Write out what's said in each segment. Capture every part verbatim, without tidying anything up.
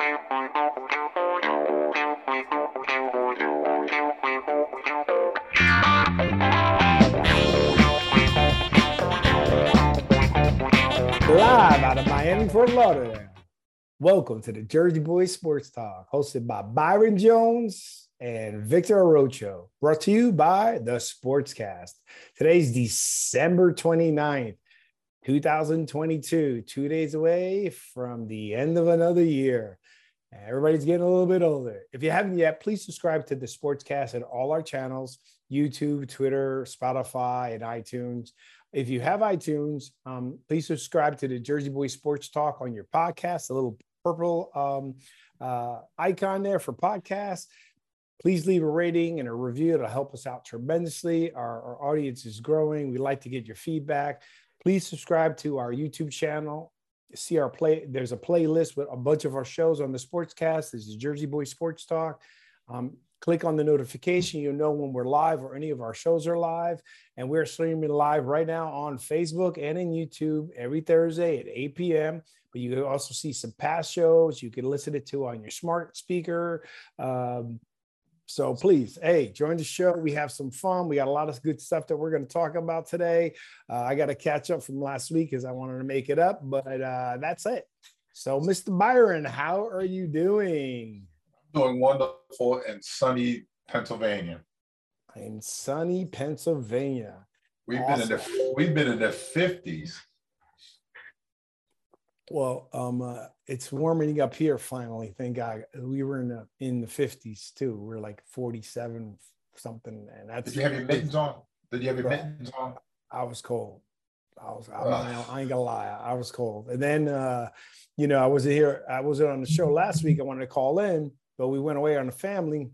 Live out of Miami, Fort Lauderdale. Welcome to the Jersey Boys Sports Talk, hosted by Byron Jones and Victor Arocho, brought to you by the Sportscast. Today's December twenty-ninth, twenty twenty-two, two days away from the end of another year. Everybody's getting a little bit older. If you haven't yet, please subscribe to the Sportscast at all our channels, YouTube, Twitter, Spotify, and iTunes. If you have iTunes, um, please subscribe to the Jersey Boys Sports Talk on your podcast, a little purple um, uh, icon there for podcasts. Please leave a rating and a review. It'll help us out tremendously. Our, our audience is growing. We'd like to get your feedback. Please subscribe to our YouTube channel. See our play. There's a playlist with a bunch of our shows on the Sportscast. This is Jersey Boys Sports Talk. Um, Click on the notification. You'll know when we're live or any of our shows are live. And we're streaming live right now on Facebook and in YouTube every Thursday at eight p.m. But you can also see some past shows. You can listen it to on your smart speaker. Um, so please, hey, join the show. We have some fun. We got a lot of good stuff that we're going to talk about today. Uh, I got to catch up from last week because I wanted to make it up, but uh, that's it. So, Mister Byron, how are you doing? Doing wonderful in sunny Pennsylvania. In sunny Pennsylvania. We've awesome. been in the we've been in the fifties. Well, um, uh, it's warming up here finally. Thank God. We were in the in the fifties too. We're like forty-seven something, and that's. Did you have your mittens on? Did you have your Bro, mittens on? I was cold. I was. I, uh, I ain't gonna lie. I was cold, and then uh, you know I wasn't here. I wasn't on the show last week. I wanted to call in. But we went away on a family,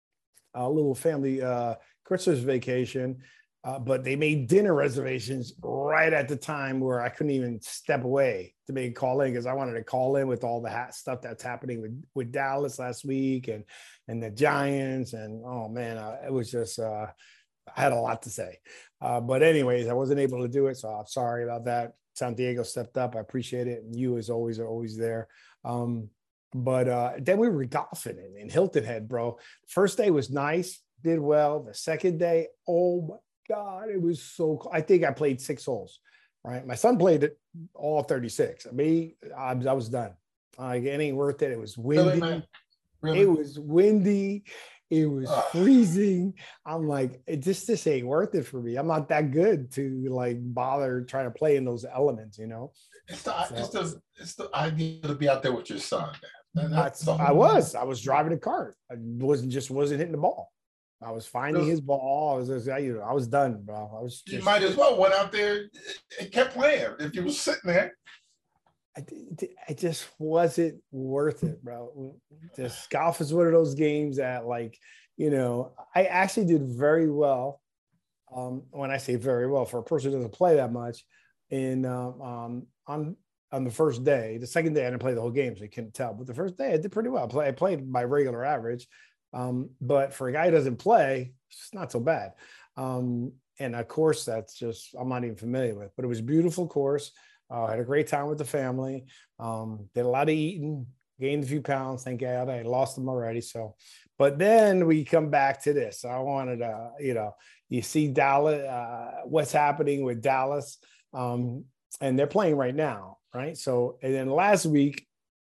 a little family uh, Christmas vacation. Uh, but they made dinner reservations right at the time where I couldn't even step away to make a call in because I wanted to call in with all the hat stuff that's happening with, with Dallas last week and and the Giants. And, oh, man, uh, it was just uh, I had a lot to say. Uh, but anyways, I wasn't able to do it. So I'm sorry about that. Santiago stepped up. I appreciate it. And you, as always, are always there. Um, But uh, then we were golfing in, in Hilton Head, bro. First day was nice, did well. The second day, oh my God, it was so cool. I think I played six holes, right? My son played it all thirty-six. Me, I, I was done. Like, it ain't worth it. It was windy. Really, really? It was windy. It was uh, freezing. I'm like, it just this ain't worth it for me. I'm not that good to like bother trying to play in those elements, you know. It's the so, it's the it's the idea to be out there with your son, man. That's, I was. I was driving a cart. I wasn't just wasn't hitting the ball. I was finding his ball. I was just, you know, I was done, bro. I was. Just, you might as well went out there and kept playing if you were sitting there. I, it just wasn't worth it, bro. Just golf is one of those games that, like, you know, I actually did very well. Um, when I say very well, for a person who doesn't play that much, in um, um, on on the first day. The second day I didn't play the whole game, so you couldn't tell. But the first day I did pretty well. I, play, I played by regular average, um, but for a guy who doesn't play, it's not so bad. Um, and a course that's just I'm not even familiar with, but it was a beautiful course. Uh, I had a great time with the family. Um, did a lot of eating, gained a few pounds. Thank God I lost them already. So, but then we come back to this. I wanted to, you know, you see Dallas, uh, what's happening with Dallas, um, and they're playing right now, right? So, and then last week,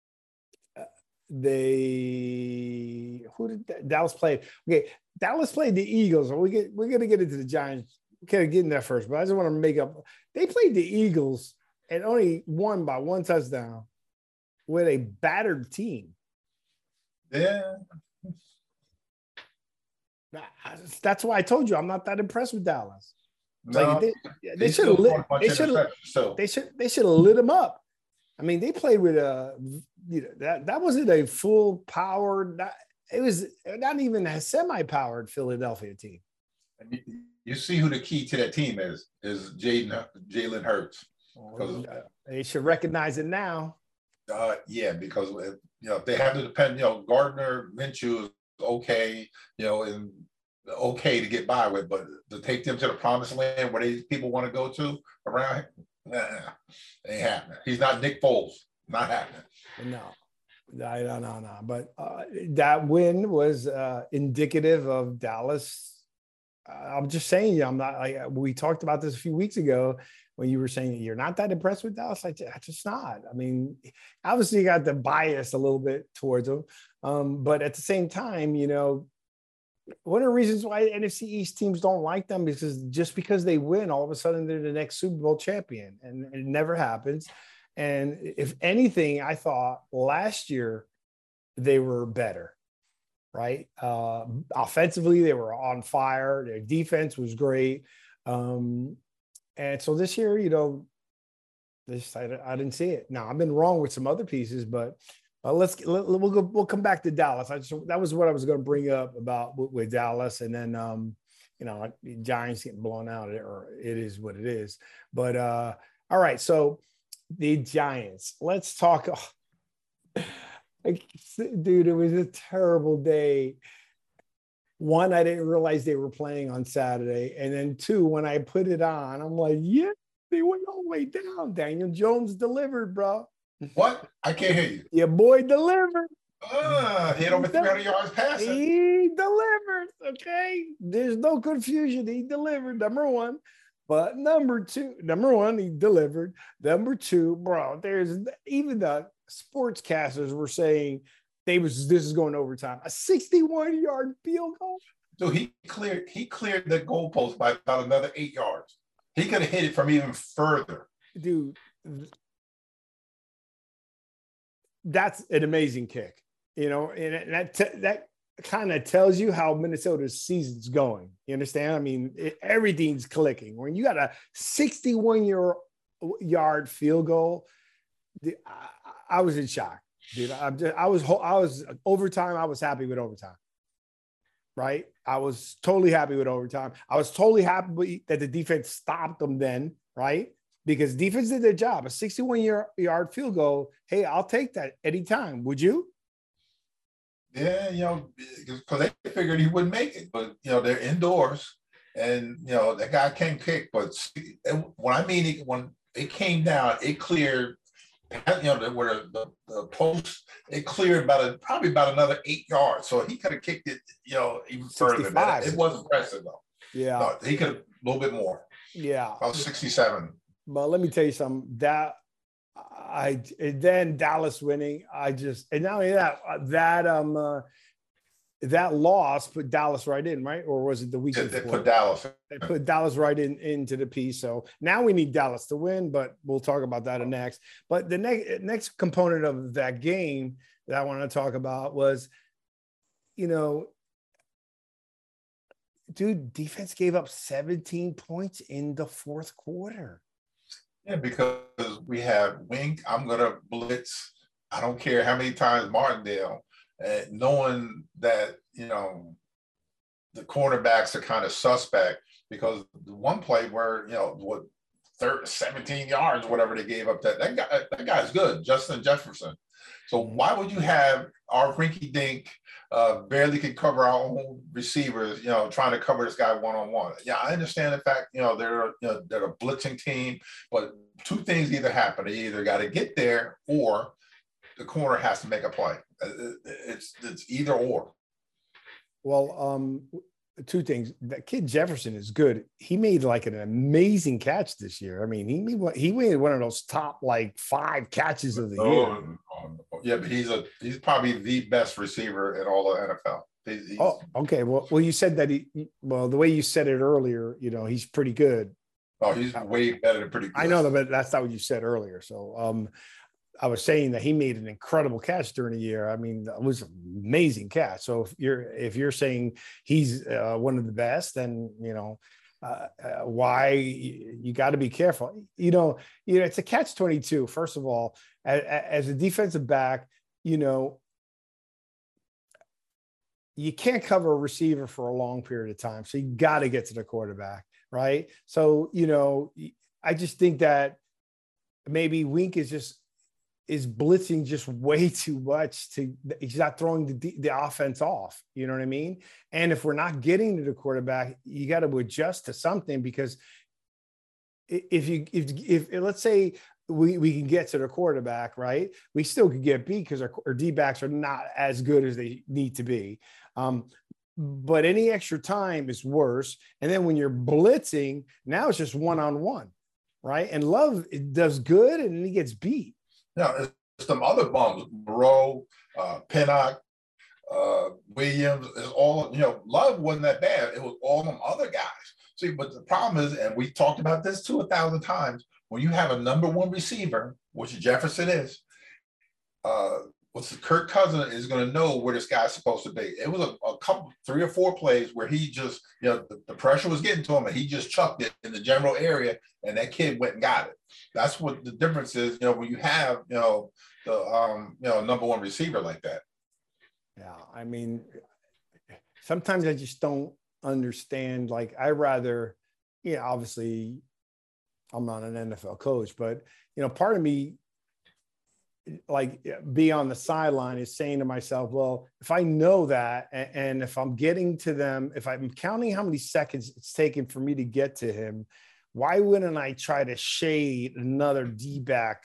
uh, they who did Dallas play? Okay, Dallas played the Eagles. We get we're gonna get into the Giants. We gotta get in there first, but I just want to make up. They played the Eagles and only won by one touchdown with a battered team. Yeah. That's why I told you I'm not that impressed with Dallas. No, like they, they should have lit. They should have. So. They should. They should have lit them up. I mean, they played with a. You know that that wasn't a full powered. It was not even a semi-powered Philadelphia team. And you, you see who the key to that team is is Jaden Jalen Hurts. Uh, they should recognize it now. Uh, yeah, because you know if they have to depend. You know, Gardner Minshew is okay. You know, and okay to get by with, but to take them to the promised land where these people want to go to around, nah, ain't happening. He's not Nick Foles. Not happening. No. I don't know, no, but uh, that win was uh, indicative of Dallas. Uh, I'm just saying, I'm not. Like we talked about this a few weeks ago when you were saying you're not that impressed with Dallas. I just, just not. I mean, obviously you got the bias a little bit towards them, um, but at the same time, you know, one of the reasons why N F C East teams don't like them is because just because they win, all of a sudden they're the next Super Bowl champion, and it never happens. And if anything, I thought last year they were better, right? Uh, offensively, they were on fire. Their defense was great. Um, and so this year, you know, this I, I didn't see it. Now, I've been wrong with some other pieces, but uh, let's let, we'll go. We'll come back to Dallas. I just that was what I was going to bring up about with, with Dallas, and then um, you know, Giants getting blown out, or it is what it is. But uh, all right, so. The Giants. Let's talk. Oh, dude, it was a terrible day. One, I didn't realize they were playing on Saturday. And then two, when I put it on, I'm like, yeah, they went all the way down. Daniel Jones delivered, bro. What? I can't hear you. Your boy delivered. Ah, he had over three hundred yards passing. He delivered, okay? There's no confusion. He delivered, number one. But number two, number one, he delivered. Number two, bro, there's even the sportscasters were saying they was this is going overtime. A sixty-one yard field goal. So he cleared he cleared the goalpost by about another eight yards. He could have hit it from even further. Dude, that's an amazing kick. You know, and that that kind of tells you how Minnesota's season's going. You understand? I mean, it, everything's clicking. When you got a sixty-one yard field goal, the, I, I was in shock, dude. I'm just, I was, I was overtime. I was happy with overtime, right? I was totally happy with overtime. I was totally happy that the defense stopped them then, right? Because defense did their job. A sixty-one yard field goal. Hey, I'll take that anytime. Would you? Yeah, you know, because they figured he wouldn't make it, but you know they're indoors, and you know that guy can kick. But when I mean it, when it came down, it cleared. You know, where the, the post it cleared about a, probably about another eight yards, so he could have kicked it, you know, even further. It wasn't impressive though. Yeah, no, he could have a little bit more. Yeah, about sixty-seven. But let me tell you something. That I and then Dallas winning. I just and not only that that um uh, that loss put Dallas right in, right? Or was it the week They, before? they put Dallas. They put Dallas right in into the piece. So now we need Dallas to win, but we'll talk about that next. But the next next component of that game that I want to talk about was, you know, dude, defense gave up seventeen points in the fourth quarter. Yeah, because we have Wink. I'm gonna blitz. I don't care how many times Martindale. Uh, knowing that, you know, the cornerbacks are kind of suspect because the one play where, you know, what, thirty, seventeen yards, whatever they gave up, that that guy, that guy's good, Justin Jefferson. So why would you have our rinky dink, uh, barely can cover our own receivers, you know, trying to cover this guy one-on-one? Yeah, I understand the fact, you know, they're, you know, they're a blitzing team, but two things either happen. They either got to get there or the corner has to make a play. It's it's either or. Well, um, two things. That kid Jefferson is good. He made like an amazing catch this year. I mean, he made he made one of those top like five catches of the oh, year. Yeah, but he's a he's probably the best receiver in all of N F L. He's, oh, okay. Well, well, you said that he. Well, the way you said it earlier, you know, he's pretty good. Oh, he's way better than pretty good. I know that, but that's not what you said earlier. So, um. I was saying that he made an incredible catch during the year. I mean, it was an amazing catch. So if you're if you're saying he's uh, one of the best, then you know uh, uh, why you, you got to be careful. You know, you know it's a catch twenty-two. First of all, as, as a defensive back, you know you can't cover a receiver for a long period of time. So you got to get to the quarterback, right? So you know, I just think that maybe Wink is just. is blitzing just way too much to he's not throwing the, the offense off. You know what I mean? And if we're not getting to the quarterback, you got to adjust to something because if you, if, if, if let's say we, we can get to the quarterback, right? We still could get beat because our, our D-backs are not as good as they need to be. Um, but any extra time is worse. And then when you're blitzing, now it's just one-on-one, right? And Love does good and then he gets beat. Yeah, it's some other bums, Moreau, uh, Pinnock, uh, Williams, is all, you know, Love wasn't that bad. It was all them other guys. See, but the problem is, and we talked about this too a thousand times, when you have a number one receiver, which Jefferson is, uh, what's Kirk Cousins is going to know where this guy's supposed to be. It was a, a couple, three or four plays where he just, you know, the, the pressure was getting to him and he just chucked it in the general area and that kid went and got it. That's what the difference is, you know, when you have, you know, the, um, you know, number one receiver like that. Yeah. I mean, sometimes I just don't understand. Like, I rather, you know, obviously I'm not an N F L coach, but, you know, part of me, like, be on the sideline is saying to myself, well, if I know that, and, and if I'm getting to them, if I'm counting how many seconds it's taken for me to get to him, why wouldn't I try to shade another D-back,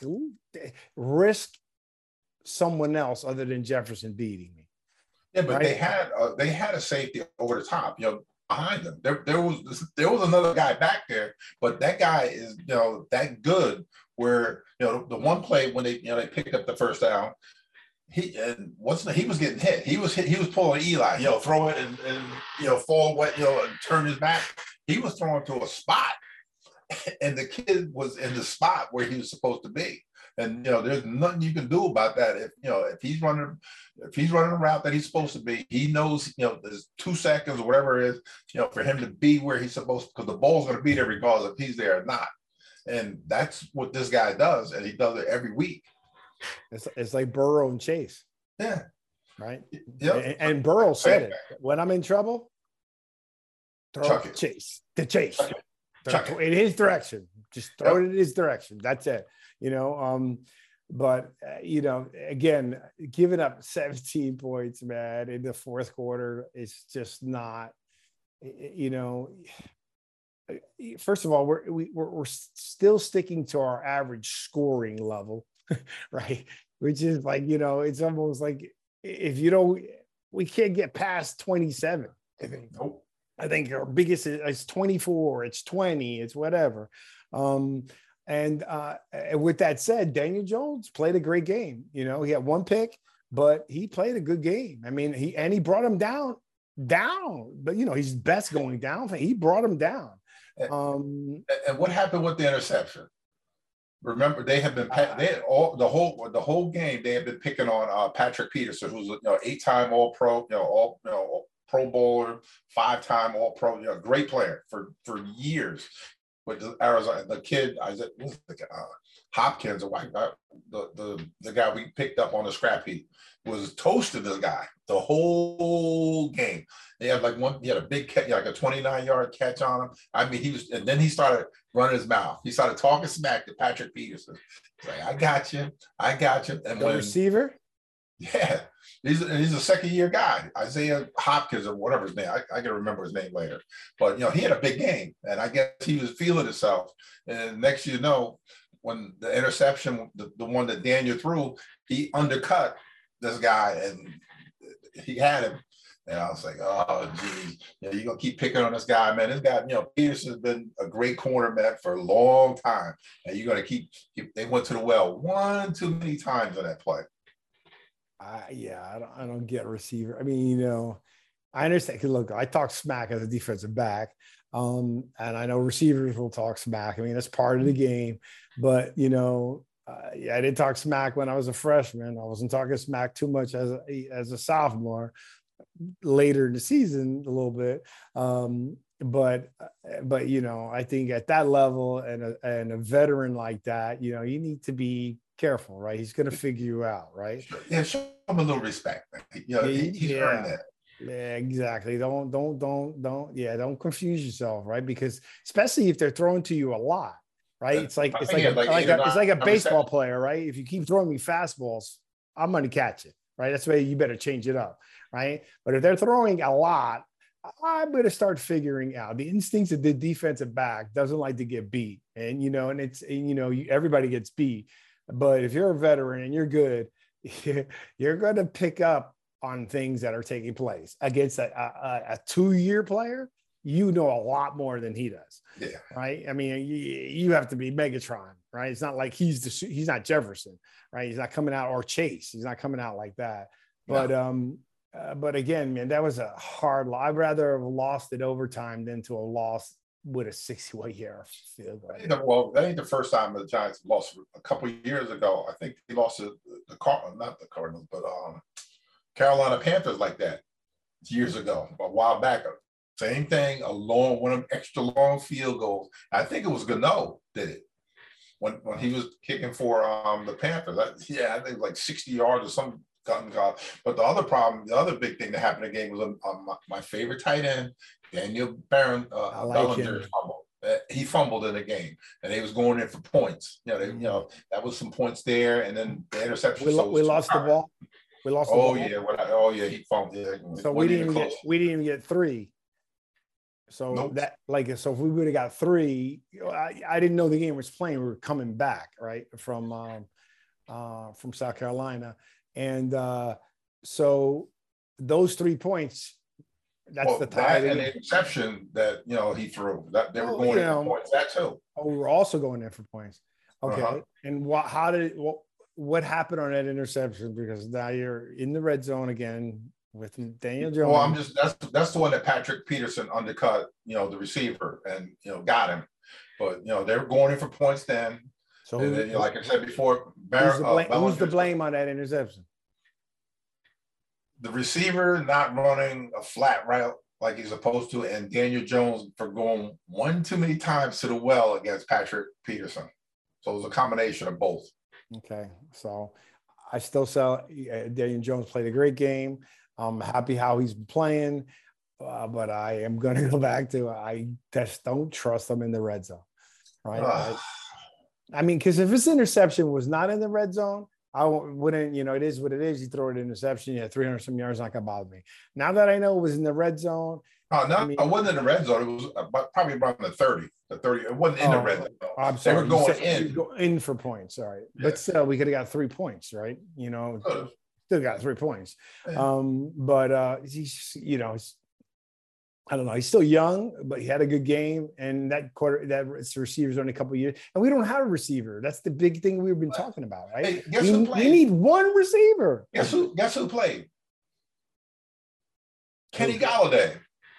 risk someone else other than Jefferson beating me? Yeah, but right? they had uh, they had a safety over the top, you know, behind them. There, there was there was another guy back there, but that guy is, you know, that good. Where, you know, the one play when they, you know, they picked up the first down, he and what's the, he was getting hit. He was hit, he was pulling Eli, you know, throw it and, and you know, fall wet, you know, and turn his back. He was throwing to a spot, and the kid was in the spot where he was supposed to be. And, you know, there's nothing you can do about that. If, you know, if he's running, if he's running a route that he's supposed to be, he knows, you know, there's two seconds or whatever it is, you know, for him to be where he's supposed to, because the ball's going to be there regardless if he's there or not. And that's what this guy does, and he does it every week. It's, it's like Burrow and Chase. Yeah. Right? Yep. And, and Burrow said it. When I'm in trouble, throw Chuck it it. Chase. The Chase. Chuck it. Chuck throw it. in his direction. Just throw Yep. it in his direction. That's it. You know, um, but, uh, you know, again, giving up seventeen points, man, in the fourth quarter is just not, you know, first of all, we're, we, we're, we're still sticking to our average scoring level, right? Which is like, you know, it's almost like if you don't, we can't get past twenty-seven. I think, Nope. I think our biggest is, is twenty-four, it's twenty, it's whatever. Um, and uh, with that said, Daniel Jones played a great game. You know, he had one pick, but he played a good game. I mean, he, and he brought him down, down, but you know, he's best going down. He brought him down. Um, and what happened with the interception? Remember, they have been they had all the whole the whole game. They have been picking on uh, Patrick Peterson, who's a you know, eight-time All-Pro, you know, all you know, Pro Bowler, five-time All-Pro, you know, great player for for years. With the Arizona, the kid, Isaac uh, Hopkins, or white guy, the the the guy we picked up on the scrap heap, was toasting this guy the whole game. He had like one, he had a big catch, like a twenty-nine yard catch on him. I mean, he was, and then he started running his mouth. He started talking smack to Patrick Peterson. He's like, I got you, I got you. And the when, receiver? Yeah, he's, he's a second year guy, Isaiah Hopkins or whatever his name. I, I can remember his name later. But, you know, he had a big game, and I guess he was feeling himself. And next you know, when the interception, the, the one that Daniel threw, he undercut this guy, and he had him. And I was like, oh, geez, you know, you're going to keep picking on this guy, man. This guy, you know, Peterson's been a great cornerback for a long time. And you're going to keep, keep, they went to the well one too many times on that play. Uh, yeah, I don't, I don't get receiver. I mean, you know, I understand. Cause look, I talk smack as a defensive back. Um, and I know receivers will talk smack. I mean, that's part of the game. But, you know, uh, yeah, I didn't talk smack when I was a freshman. I wasn't talking smack too much as a, as a sophomore. Later in the season, a little bit. Um, but, but, you know, I think at that level and a, and a veteran like that, you know, you need to be careful, right? He's going to figure you out, right? Yeah, show him a little respect. You know, he, he's yeah. earned that. Yeah, exactly. Don't, don't, don't, don't, yeah, don't confuse yourself, right? Because especially if they're throwing to you a lot, right? It's like, it's like, yeah, a, like, like a, it's like a baseball seven. player, right? If you keep throwing me fastballs, I'm going to catch it, right? That's why you better change it up, right? But if they're throwing a lot, I'm going to start figuring out the instincts of the defensive back doesn't like to get beat. And, you know, and it's, and, you know, you, everybody gets beat. But if you're a veteran and you're good, you're going to pick up on things that are taking place against a, a, a two-year player. You know a lot more than he does. Yeah. Right. I mean, you, you have to be Megatron, right? It's not like he's the, he's not Jefferson, right? He's not coming out, or Chase. He's not coming out like that. But, no. um, Uh, but again, man, that was a hard loss. I'd rather have lost it overtime than to have lost with a sixty-one yard field goal. Well, that ain't the first time the Giants lost. A couple of years ago, I think they lost to the Cardinals, not the Cardinals, but um, Carolina Panthers like that years ago, a while back. Same thing, a long, one of them extra long field goals. I think it was Gano did it when when he was kicking for um the Panthers. I, yeah, I think like sixty yards or something. But the other problem, the other big thing that happened in the game was um, um, my, my favorite tight end, Daniel Barron, uh, like Bellinger, fumbled. Uh, he fumbled in the game, and he was going in for points. You know, they, you know that was some points there, and then the interception. We, lo- we lost the ball. We lost. Oh the ball. yeah, what I, oh yeah, he fumbled. Yeah, so we didn't even get we didn't even get three. So nope. that like so if we would have got three, I, I didn't know the game was playing. We were coming back right from um, uh, from South Carolina. And uh, so those three points, that's well, the tie. That and the interception that, you know, he threw, that they were oh, going in know, for points, that too. Oh, we were also going in for points. Okay. Uh-huh. And what, how did, what, what happened on that interception? Because now you're in the red zone again with Daniel Jones. Well, I'm just, that's, that's the one that Patrick Peterson undercut, you know, the receiver and, you know, got him. But, you know, they were going in for points then. So who, then, you know, like I said before, Bar- who's, the blame, uh, who's the blame on that interception? The receiver not running a flat route like he's supposed to, and Daniel Jones for going one too many times to the well against Patrick Peterson. So it was a combination of both. Okay, so I still sell. Uh, Daniel Jones played a great game. I'm happy how he's playing, uh, but I am going to go back to I just don't trust him in the red zone, right? Uh, I mean, because if this interception was not in the red zone, I wouldn't, you know, it is what it is. You throw it interception, yeah, three hundred some yards, not gonna bother me. Now that I know it was in the red zone. Oh, no, I mean, it wasn't in the red zone. It was about, probably around the thirty, the thirty. It wasn't in oh, the red zone. I'm sorry. They were going in. Go in for points. All right. Yeah. But still, we could have got three points, right? You know, Could've. still got three points. Yeah. Um, but uh, he's, you know, he's, I don't know. He's still young, but he had a good game. And that quarter, that receiver's only a couple of years. And we don't have a receiver. That's the big thing we've been talking about, right? Hey, guess we, who played? we need one receiver. Guess who? Guess who played? Kenny Golladay.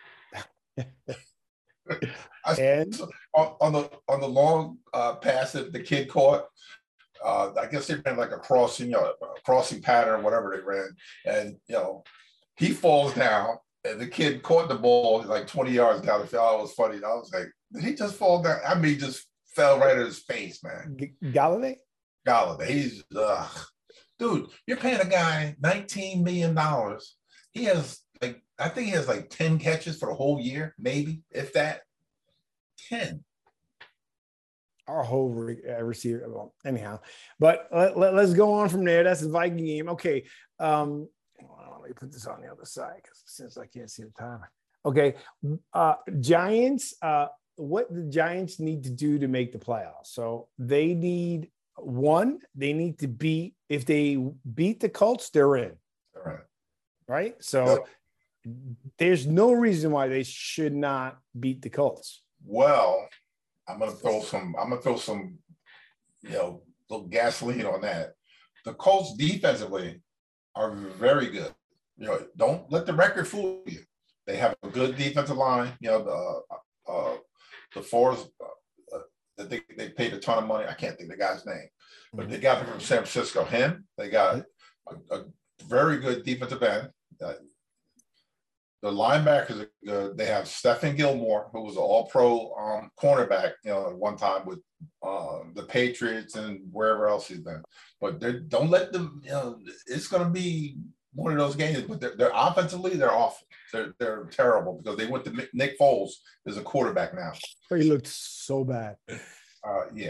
and on, on the on the long uh, pass that the kid caught. Uh, I guess they ran like a crossing, you know, a crossing pattern, whatever they ran, and you know, he falls down. And the kid caught the ball like twenty yards down the field. Oh, it was funny. I was like, did he just fall down? I mean, he just fell right in his face, man. G- Golladay? Golladay. He's, ugh. Dude, you're paying a guy nineteen million dollars. He has like, I think he has like ten catches for the whole year, maybe, if that. ten. Our whole re- uh, receiver. Well, anyhow, but let, let, let's go on from there. That's the Viking game. Okay. Um, Let me put this on the other side because since I can't see the timer. Okay. Uh, Giants, uh, what the Giants need to do to make the playoffs. So they need one, they need to beat, if they beat the Colts, they're in. All right. Right. So yep. There's no reason why they should not beat the Colts. Well, I'm gonna throw some, I'm gonna throw some, you know, little gasoline on that. The Colts defensively are very good. You know, don't let the record fool you. They have a good defensive line. You know, the uh, the Forest, uh, uh, they they paid a ton of money. I can't think of the guy's name, but they got him from San Francisco. Him, they got a, a very good defensive end. Uh, the linebackers, uh, they have Stephen Gilmore, who was an All-Pro um, cornerback. You know, at one time with uh, the Patriots and wherever else he's been. But don't let them. You know, it's going to be one of those games, but they're, they're offensively, they're awful. They're, they're terrible because they went to Nick Foles as a quarterback now. He looked so bad. Uh, yeah.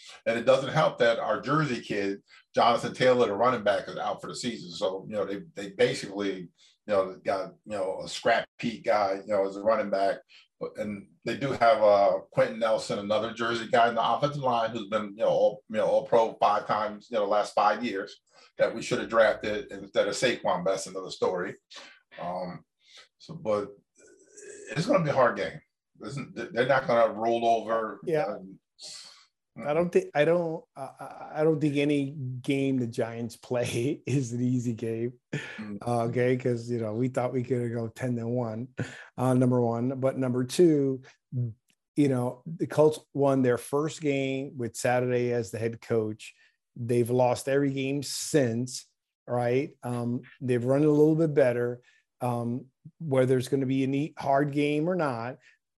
And it doesn't help that our Jersey kid, Jonathan Taylor, the running back, is out for the season. So, you know, they they basically, you know, got, you know, a scrap Pete guy, you know, as a running back. And they do have uh, Quentin Nelson, another Jersey guy in the offensive line who's been, you know, all, you know, all pro five times, you know, the last five years that we should have drafted instead of Saquon. That's another story. Um, so, but it's going to be a hard game. They're not going to roll over. Yeah. Um, I don't think I don't uh, I don't think any game the Giants play is an easy game. Uh, okay, because you know we thought we could go ten and one, uh, number one, but number two, you know the Colts won their first game with Saturday as the head coach. They've lost every game since, right? Um, they've run a little bit better. Um, whether it's going to be a neat hard game or not,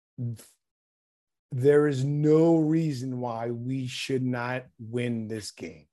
there is no reason why we should not win this game.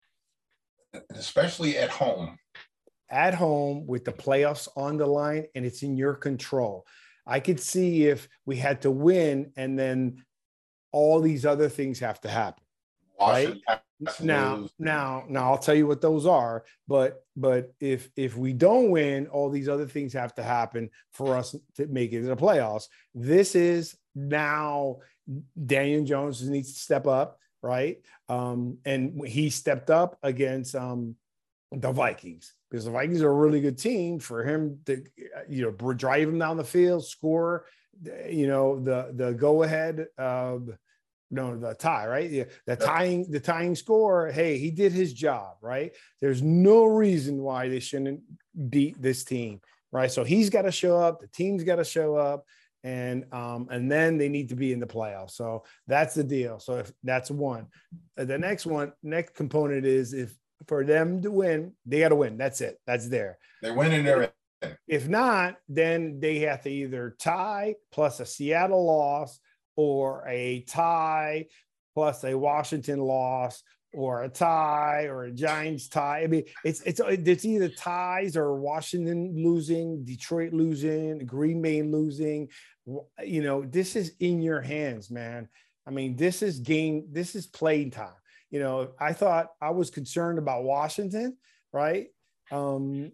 Especially at home. At home with the playoffs on the line, and it's in your control. I could see if we had to win and then all these other things have to happen. Right? Now, now, now I'll tell you what those are, but but if if we don't win, all these other things have to happen for us to make it to the playoffs. This is now Daniel Jones needs to step up, right? Um, and he stepped up against um, the Vikings because the Vikings are a really good team for him to, you know, drive him down the field, score, you know, the the go ahead. Uh, No, the tie, right? Yeah, the tying, the tying score. Hey, he did his job, right? There's no reason why they shouldn't beat this team, right? So he's got to show up. The team's got to show up, and um, and then they need to be in the playoffs. So that's the deal. So if that's one, the next one, next component is if for them to win, they got to win. That's it. That's there. They win in their. If not, then they have to either tie plus a Seattle loss, or a tie plus a Washington loss, or a tie or a Giants tie. I mean, it's it's it's either ties or Washington losing, Detroit losing, Green Bay losing. You know, this is in your hands, man. I mean, this is game, this is playing time. You know, I thought I was concerned about Washington, right? Um,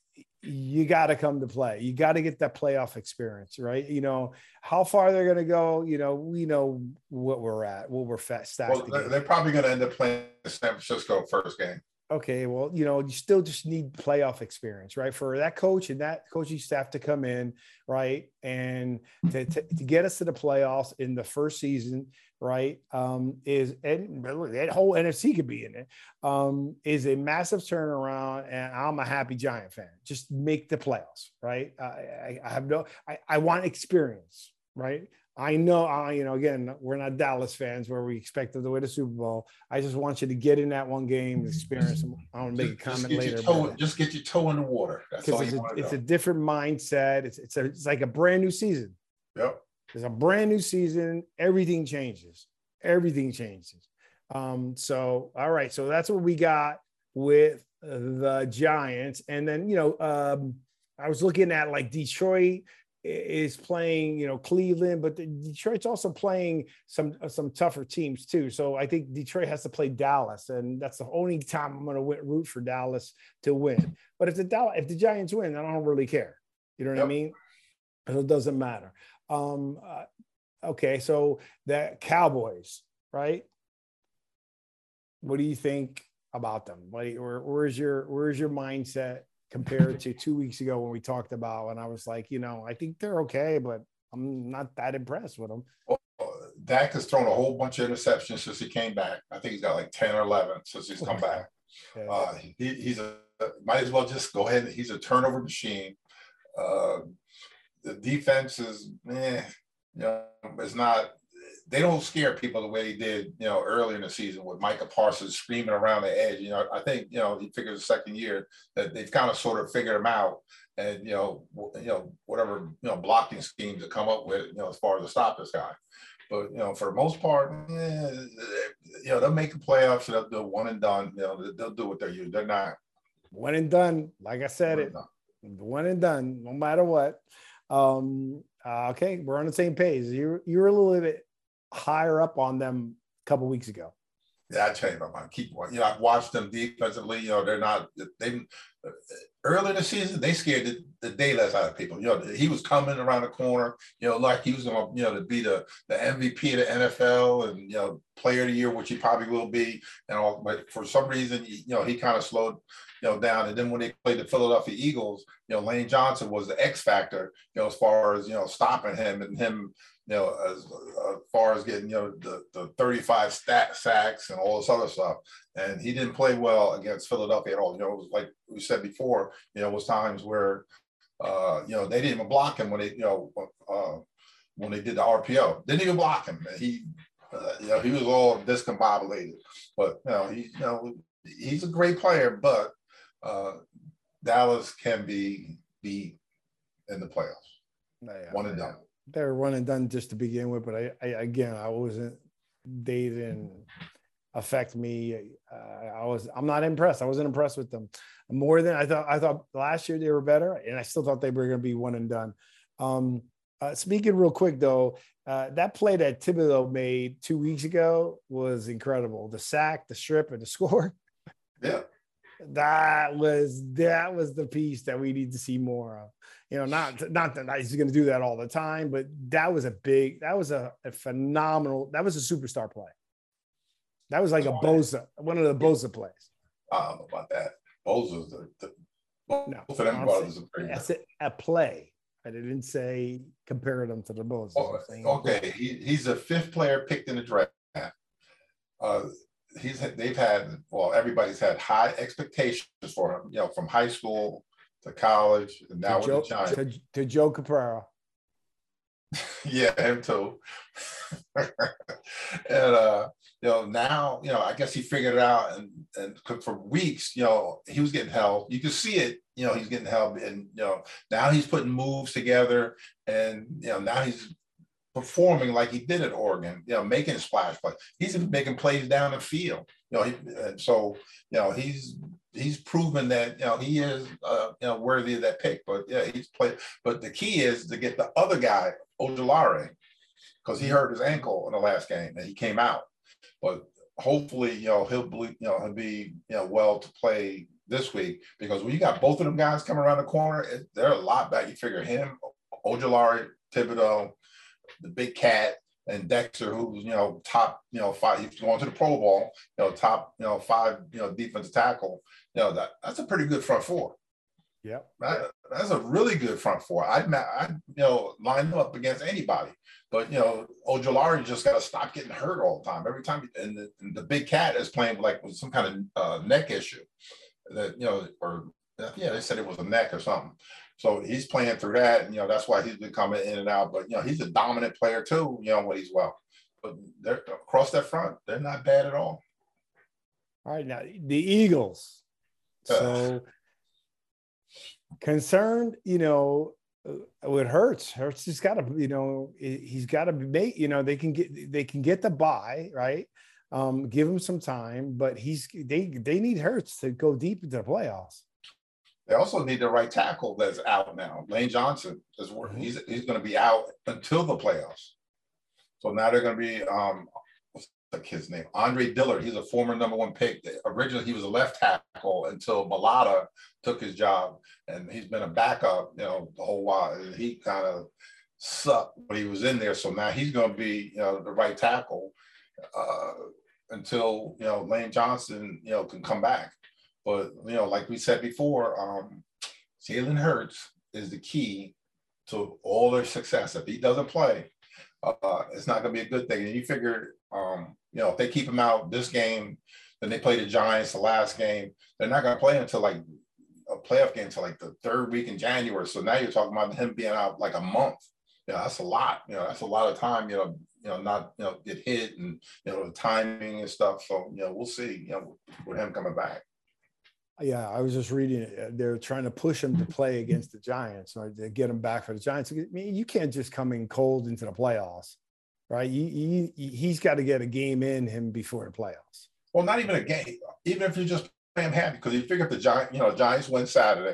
you got to come to play. You got to get that playoff experience, right? You know, how far they're going to go, you know, we know what we're at, what we're fat stacked. Well, they're, they're probably going to end up playing the San Francisco first game. Okay, well, you know, you still just need playoff experience, right? For that coach and that coaching staff to come in, right? And to, to, to get us to the playoffs in the first season, right? Um, is, and that whole N F C could be in it, um, is a massive turnaround. And I'm a happy Giant fan. Just make the playoffs, right? I, I, I have no, I, I want experience, right? I know, uh, you know, again, we're not Dallas fans where we expect them to win the Super Bowl. I just want you to get in that one game, experience. I want to make a comment just later. Toe, just get your toe in the water. That's all it's, you a, want to it's know. a different mindset. It's it's, a, it's like a brand new season. Yep. It's a brand new season. Everything changes. Everything changes. Um, so, all right. So that's what we got with the Giants. And then, you know, um, I was looking at like Detroit is playing, you know, Cleveland, but the, Detroit's also playing some some tougher teams too. So I think Detroit has to play Dallas, and that's the only time I'm going to root for Dallas to win. But if the Dallas, if the Giants win, I don't really care. You know what yep. I mean? It doesn't matter. Um, uh, okay, so the Cowboys, right? What do you think about them? What, where, where's your where's your mindset compared to two weeks ago when we talked about, and I was like, you know, I think they're okay, but I'm not that impressed with them. Well, Dak has thrown a whole bunch of interceptions since he came back. I think he's got like ten or eleven since he's come back. Yeah. Uh, he, he's a might as well just go ahead. He's a turnover machine. Uh, the defense is, eh, you know, it's not. They don't scare people the way they did, you know, earlier in the season with Micah Parsons screaming around the edge. You know, I think, you know, he figures the second year that they've kind of sort of figured him out, and, you know, you know, whatever, you know, blocking schemes to come up with, you know, as far as to stop this guy. But, you know, for the most part, eh, you know, they'll make the playoffs. They'll do one and done. You know, they'll do what they're used. They're not one and done. Like I said, it one and done, no matter what. Um, uh, okay, we're on the same page. You're you're a little bit higher up on them a couple weeks ago. Yeah, I changed my mind. Keep one. You know, I've watched them defensively. You know, they're not. They early in the season they scared the, the daylights out of people. You know, he was coming around the corner. You know, like he was going to you know to be the the M V P of the N F L and you know Player of the Year, which he probably will be. And all, but for some reason, you know, he kind of slowed you know down. And then when they played the Philadelphia Eagles, you know, Lane Johnson was the X factor. You know, as far as you know stopping him and him. You know, as, as far as getting, you know, the, the thirty-five stat sacks and all this other stuff. And he didn't play well against Philadelphia at all. You know, it was like we said before, you know, it was times where, uh, you know, they didn't even block him when they, you know, uh, when they did the R P O. Didn't even block him. He, uh, you know, he was all discombobulated. But, you know, he, you know, he's a great player, but uh, Dallas can be beat in the playoffs. Yeah, one and done. They were one and done just to begin with, but I, I again, I wasn't. They didn't affect me. Uh, I was. I'm not impressed. I wasn't impressed with them more than I thought. I thought last year they were better, and I still thought they were going to be one and done. Um, uh, speaking real quick though, uh, that play that Thibodeau made two weeks ago was incredible. The sack, the strip, and the score. Yeah. That was that was the piece that we need to see more of. You know, not not that he's going to do that all the time, but that was a big, that was a, a phenomenal, that was a superstar play. That was like a Bosa, one of the Bosa plays. I don't know about that. Bosa's the, the both no, of them brothers are pretty that's a, a play. I didn't say compare them to the Bosa. Oh, okay, he, he's the fifth player picked in the draft. Uh, he's they've had well, everybody's had high expectations for him. You know, from high school to college, and now to Joe, with the Giants. To, to Joe Caprara. Yeah, him too. and uh, you know, now you know, I guess he figured it out, and and for weeks, you know, he was getting help. You could see it. You know, he's getting help, and you know, now he's putting moves together, and you know, now he's performing like he did at Oregon, you know, making splash plays. He's making plays down the field, you know. He, and so, you know, he's he's proven that you know he is uh, you know worthy of that pick. But yeah, he's played. But the key is to get the other guy, Ojulari, because he hurt his ankle in the last game and he came out. But hopefully, you know, he'll be you know he'll be you know well to play this week, because when you got both of them guys coming around the corner, it, they're a lot back. You figure him, Ojulari, Thibodeau, the big cat, and Dexter, who's, you know, top, you know, five, he's going to the Pro Bowl, you know, top, you know, five, you know, defensive tackle, you know, that that's a pretty good front four. Yeah. That, that's a really good front four. I'd, I'd, you know, line them up against anybody. But, you know, Ojulari just got to stop getting hurt all the time. Every time, and the, and the big cat is playing like with some kind of uh, neck issue that, you know, or, yeah, they said it was a neck or something. So he's playing through that, and you know that's why he's been coming in and out. But you know he's a dominant player too. You know when he's well, but they're across that front, they're not bad at all. All right, now the Eagles. So uh, concerned, you know, with Hurts. Hurts has got to, you know, he's got to make. You know, they can get they can get the bye, right. Um, give him some time, but he's they they need Hurts to go deep into the playoffs. They also need the right tackle that's out now. Lane Johnson is working. He's he's going to be out until the playoffs. So now they're going to be um, what's the kid's name? Andre Dillard. He's a former number one pick. Originally, he was a left tackle until Balata took his job, and he's been a backup, you know, the whole while. He kind of sucked when he was in there. So now he's going to be, you know, the right tackle uh, until you know Lane Johnson, you know, can come back. But, you know, like we said before, um, Jalen Hurts is the key to all their success. If he doesn't play, uh, it's not going to be a good thing. And you figure, um, you know, if they keep him out this game, then they play the Giants the last game, they're not going to play until like a playoff game until like the third week in January. So now you're talking about him being out like a month. Yeah, that's a lot. You know, that's a lot of time, you know, you know, not, you know, get hit and, you know, the timing and stuff. So, you know, we'll see, you know, with him coming back. Yeah, I was just reading it. They're trying to push him to play against the Giants, right? To get him back for the Giants. I mean, you can't just come in cold into the playoffs, right? You, you, he's got to get a game in him before the playoffs. Well, not even a game. Even if you just play him happy, because you figure if the Giants, you know, Giants win Saturday,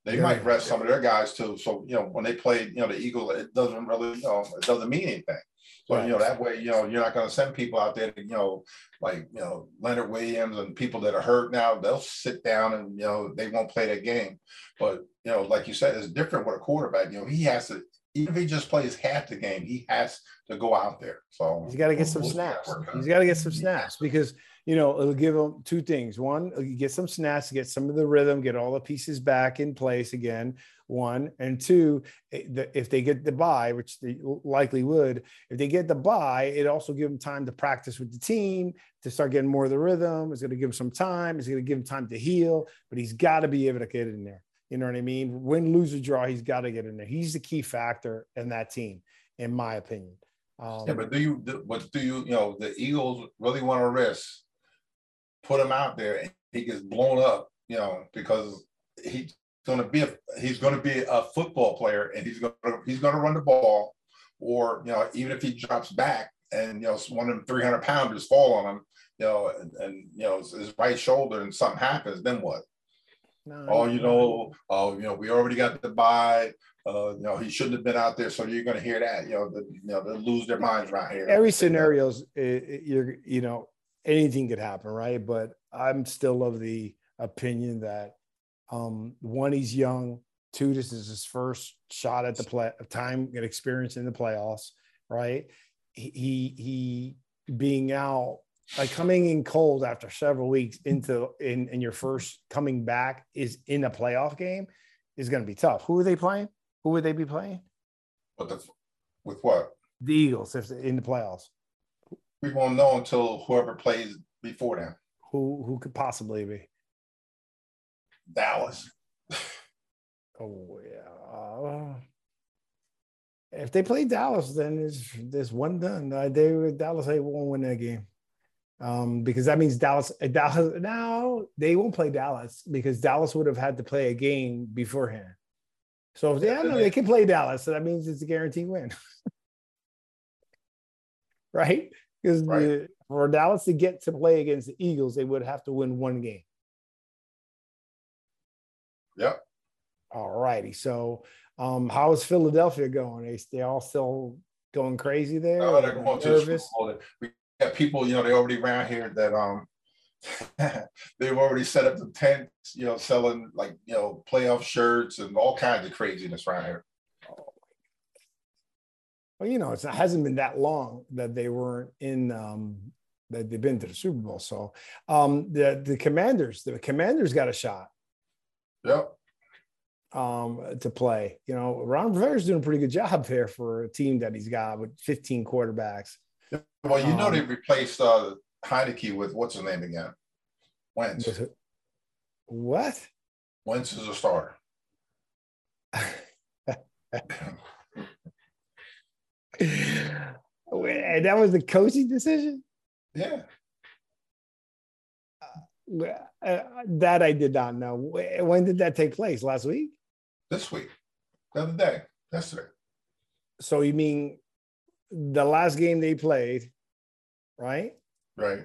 They might rest some of their guys too. So, you know, when they play, you know, the Eagles, it doesn't really, you know, it doesn't mean anything. So, right. you know, that way, you know, you're not going to send people out there, to, you know, like, you know, Leonard Williams and people that are hurt now, they'll sit down and, you know, they won't play that game. But, you know, like you said, it's different with a quarterback. You know, he has to, even if he just plays half the game, he has to go out there. So he's got to get some we'll snaps. He's got to get some snaps because, you know, it'll give him two things. One, you get some snaps, get some of the rhythm, get all the pieces back in place again. One, and two, if they get the bye, which they likely would, if they get the bye, it also give them time to practice with the team, to start getting more of the rhythm. It's going to give him some time. It's going to give him time to heal, but he's got to be able to get in there. You know what I mean? Win, lose, or draw, he's got to get in there. He's the key factor in that team, in my opinion. Um, yeah, but do you, but do you, you know, the Eagles really want to risk, put him out there and he gets blown up, you know, because he's going to be a, he's going to be a football player and he's going to, he's going to run the ball, or, you know, even if he drops back and, you know, one of them three hundred pounders fall on him, you know, and, and you know, his right shoulder and something happens, then what? No, oh, you know, oh, you know, we already got the bye. Uh, you know, he shouldn't have been out there. So you're going to hear that. You know, the, you know, they lose their minds right here. Every scenario's, you're, you know, anything could happen, right? But I'm still of the opinion that um, one, he's young. Two, this is his first shot at the play, time and experience in the playoffs, right? He he being out. Like coming in cold after several weeks into in, in your first coming back is in a playoff game is going to be tough. Who are they playing? Who would they be playing? With, the, with what? The Eagles if in the playoffs. We won't know until whoever plays before them. Who who could possibly be? Dallas. Oh yeah. Uh, if they play Dallas, then there's there's one done. Uh, they Dallas they won't win that game. Um, because that means Dallas, Dallas now they won't play Dallas because Dallas would have had to play a game beforehand. So if they, I know they can play Dallas, so that means it's a guaranteed win, right? Because right. for Dallas to get to play against the Eagles, they would have to win one game. Yep. All righty. So, um, how is Philadelphia going? They they all still going crazy there? Oh, they're going to nervous? We got people, you know, they already around here that um they've already set up the tents, you know, selling like, you know, playoff shirts and all kinds of craziness around here. Oh. Well, you know, it's, it hasn't been that long that they weren't in um that they've been to the Super Bowl. So um the the Commanders, the Commanders got a shot. Yep. Um, to play. You know, Ron Rivera's doing a pretty good job there for a team that he's got with fifteen quarterbacks. Well, you know, um, they replaced uh, Heineke with what's his name again? Wentz. What? Wentz is a starter. And that was the coaching decision? Yeah. Uh, uh, that I did not know. When did that take place? Last week? This week. The other day. Yesterday. So you mean the last game they played, right? Right.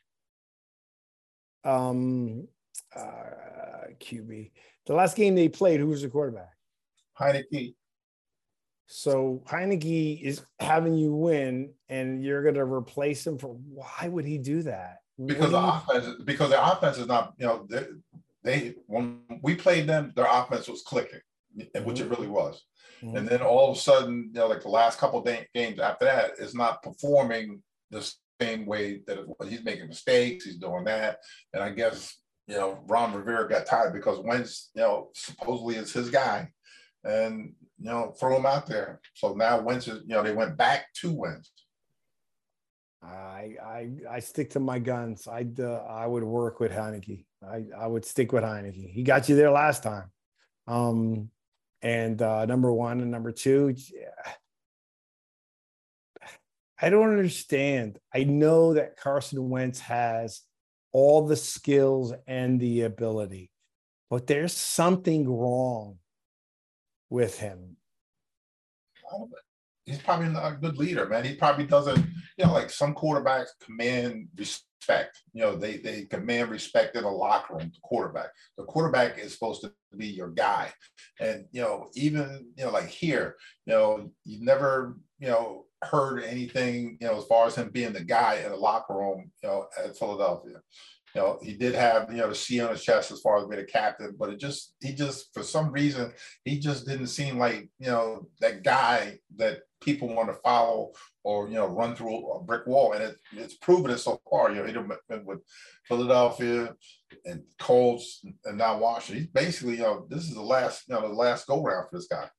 Um, uh, Q B. The last game they played, who was the quarterback? Heineke. So Heineke is having you win, and you're going to replace him for. Why would he do that? Because the offense, because their offense is not, you know, they, they when we played them, their offense was clicking, mm-hmm. which it really was. Mm-hmm. And then all of a sudden, you know, like the last couple of day, games after that, is not performing the same way that it, he's making mistakes. He's doing that, and I guess you know Ron Rivera got tired because Wentz, you know, supposedly is his guy, and you know, throw him out there. So now Wentz is, you know, they went back to Wentz. I I I stick to my guns. I uh, I would work with Heineke. I I would stick with Heineke. He got you there last time. Um. And uh, number one and number two, yeah. I don't understand. I know that Carson Wentz has all the skills and the ability, but there's something wrong with him. he's probably not a good leader, man. He probably doesn't, you know, like some quarterbacks command respect. You know, they they command respect in the locker room. The quarterback, the quarterback is supposed to be your guy, and you know, even you know, like here, you know, you never, you know, heard anything, you know, as far as him being the guy in the locker room, you know, at Philadelphia. You know, he did have, you know, the C on his chest as far as being a captain, but it just, he just, for some reason, he just didn't seem like, you know, that guy that people want to follow or, you know, run through a brick wall. And it, it's proven it so far. You know, he been with Philadelphia and Colts and now Washington. He's basically, you know, this is the last, you know, the last go round for this guy.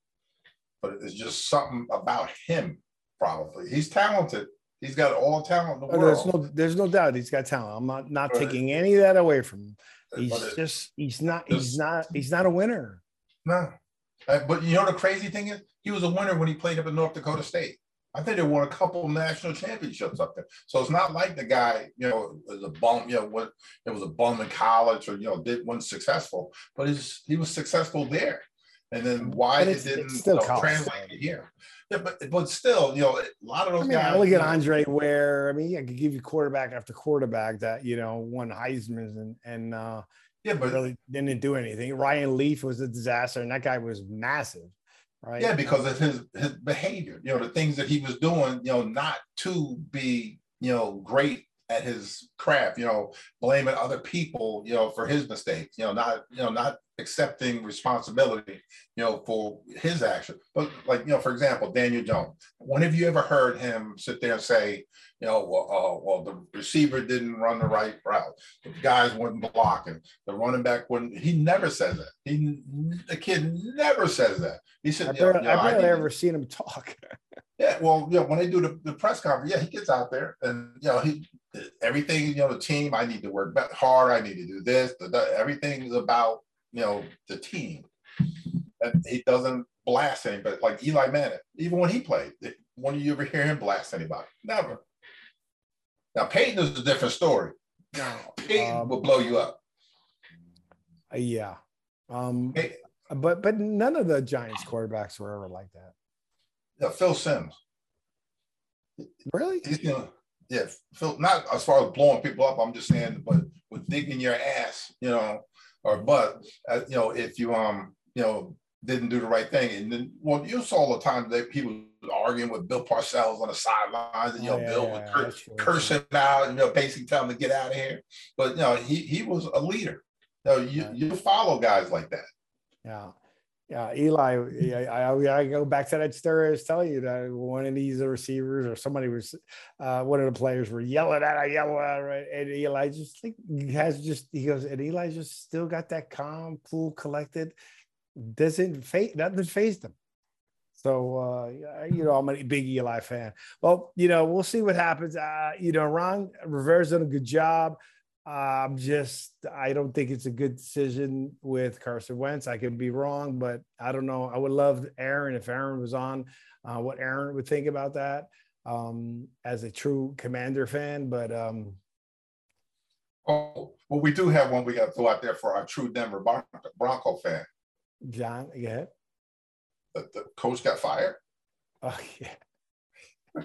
But it's just something about him, probably. He's talented. He's got all the talent in the oh, world. There's no, there's no doubt he's got talent. I'm not not but taking it, any of that away from him. He's it, just he's not he's not he's not a winner. No, uh, but you know the crazy thing is he was a winner when he played up in North Dakota State. I think they won a couple of national championships up there. So it's not like the guy, you know, was a bum. You know, what it was a bum in college or you know did wasn't successful, but he's, he was successful there. And then why it didn't still you know, translate here. Yeah, but but still, you know, a lot of those I mean, guys. Look at Andre Ware. I mean, I could give you quarterback after quarterback that you know won Heisman's and and uh, yeah, but really didn't do anything. Ryan Leaf was a disaster, and that guy was massive, right? Yeah, because of his his behavior. You know, the things that he was doing. You know, not to be you know great at his craft. You know, blaming other people. You know, for his mistakes. You know, not you know not. accepting responsibility, you know, for his action. But like, you know, for example, Daniel Jones, when have you ever heard him sit there and say, you know, well, uh, well, the receiver didn't run the right route. The guys weren't blocking. The running back wouldn't. He never says that. He, the kid never says that. He said, I barely, you know, I barely I ever seen him talk. Yeah, well, you know, when they do the, the press conference, yeah, he gets out there and, you know, he, everything, you know, the team, I need to work hard. I need to do this. The, the, everything is about, you know, the team. And he doesn't blast anybody like Eli Manning. Even when he played, when do you ever hear him blast anybody? Never. Now Peyton is a different story. No, Peyton um, will blow you up. Yeah, um, Peyton. but but none of the Giants quarterbacks were ever like that. Yeah, Phil Simms. Really? He's, you know, yeah, Phil. Not as far as blowing people up. I'm just saying, but with digging your ass, you know. Or but uh, you know if you um you know didn't do the right thing and then well you saw all the time that he was arguing with Bill Parcells on the sidelines and you know oh, yeah, Bill would yeah, cur- curse him out and you know basically tell him to get out of here, but you know he he was a leader. You know, you yeah. you follow guys like that. Yeah, yeah. Eli, I, I, I go back to that story I was telling you that one of these receivers or somebody was, uh, one of the players were yelling at, I yell at, right? And Eli just like has just he goes, and Eli just still got that calm, cool, collected, doesn't phase, nothing phased him. So uh, you know, I'm a big Eli fan. Well, you know, we'll see what happens. Uh, you know, Ron Rivera's done a good job. I'm just, I don't think it's a good decision with Carson Wentz. I could be wrong, but I don't know. I would love Aaron, if Aaron was on, uh, what Aaron would think about that um, as a true Commander fan. But um, oh, well, we do have one we got to throw out there for our true Denver Bronco fan. John, go ahead. The, the coach got fired. Oh yeah.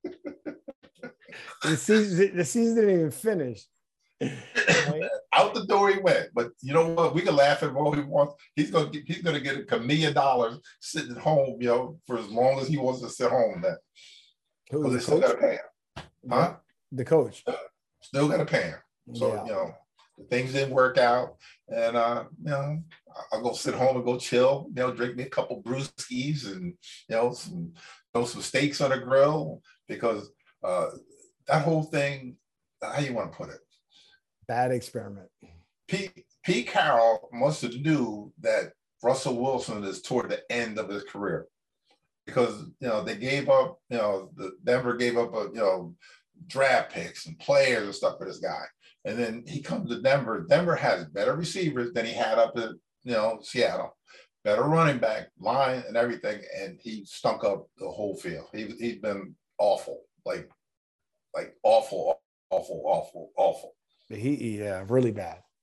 the season, the season didn't even finish. Right? Out the door he went, but you know what? We can laugh at him all he wants. He's gonna get, he's gonna get a million dollars sitting at home, you know, for as long as he wants to sit home. Then because they still gotta pay him, huh? The coach still gotta pay him. So yeah. you know, things didn't work out, and uh, you know, I'll go sit home and go chill. You know, drink me a couple brewskis and you know some you know some steaks on the grill because uh, that whole thing. How you want to put it? Bad experiment. Pete, Pete Carroll must have knew that Russell Wilson is toward the end of his career because, you know, they gave up, you know, the Denver gave up, a, you know, draft picks and players and stuff for this guy. And then he comes to Denver. Denver has better receivers than he had up in, you know, Seattle, better running back, line and everything. And he stunk up the whole field. He, he's been awful, like, like awful, awful, awful, awful. He, yeah, really bad.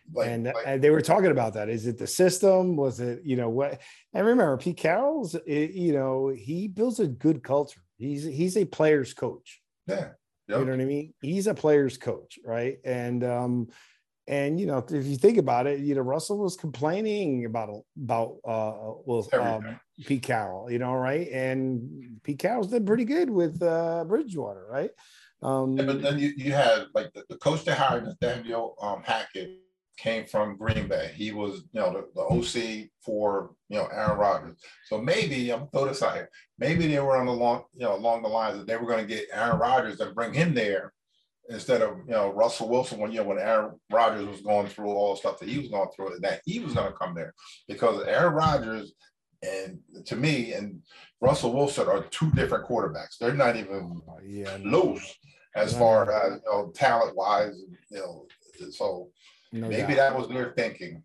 Like, and, like and they were talking about that. Is it the system? Was it, you know, what? And remember, Pete Carroll's, it, you know, he builds a good culture. He's he's a player's coach. yeah, You yep. know what I mean? He's a player's coach, right? And um, and you know, if you think about it, you know, Russell was complaining about about uh well um, Pete Carroll, you know, right? And Pete Carroll's did pretty good with uh Bridgewater, right? Um, Yeah, but then you, you had like the, the coach that hired Nathaniel um, Hackett came from Green Bay. He was, you know, the, the O C for, you know, Aaron Rodgers. So maybe I'm throw this out here. Maybe they were on the long, you know, along the lines that they were going to get Aaron Rodgers and bring him there instead of, you know, Russell Wilson when, you know, when Aaron Rodgers was going through all the stuff that he was going through, that he was going to come there because Aaron Rodgers and to me and Russell Wilson are two different quarterbacks. They're not even oh, yeah, close no, as no, far no. as, you know, talent wise, you know, so No maybe doubt. that was their thinking.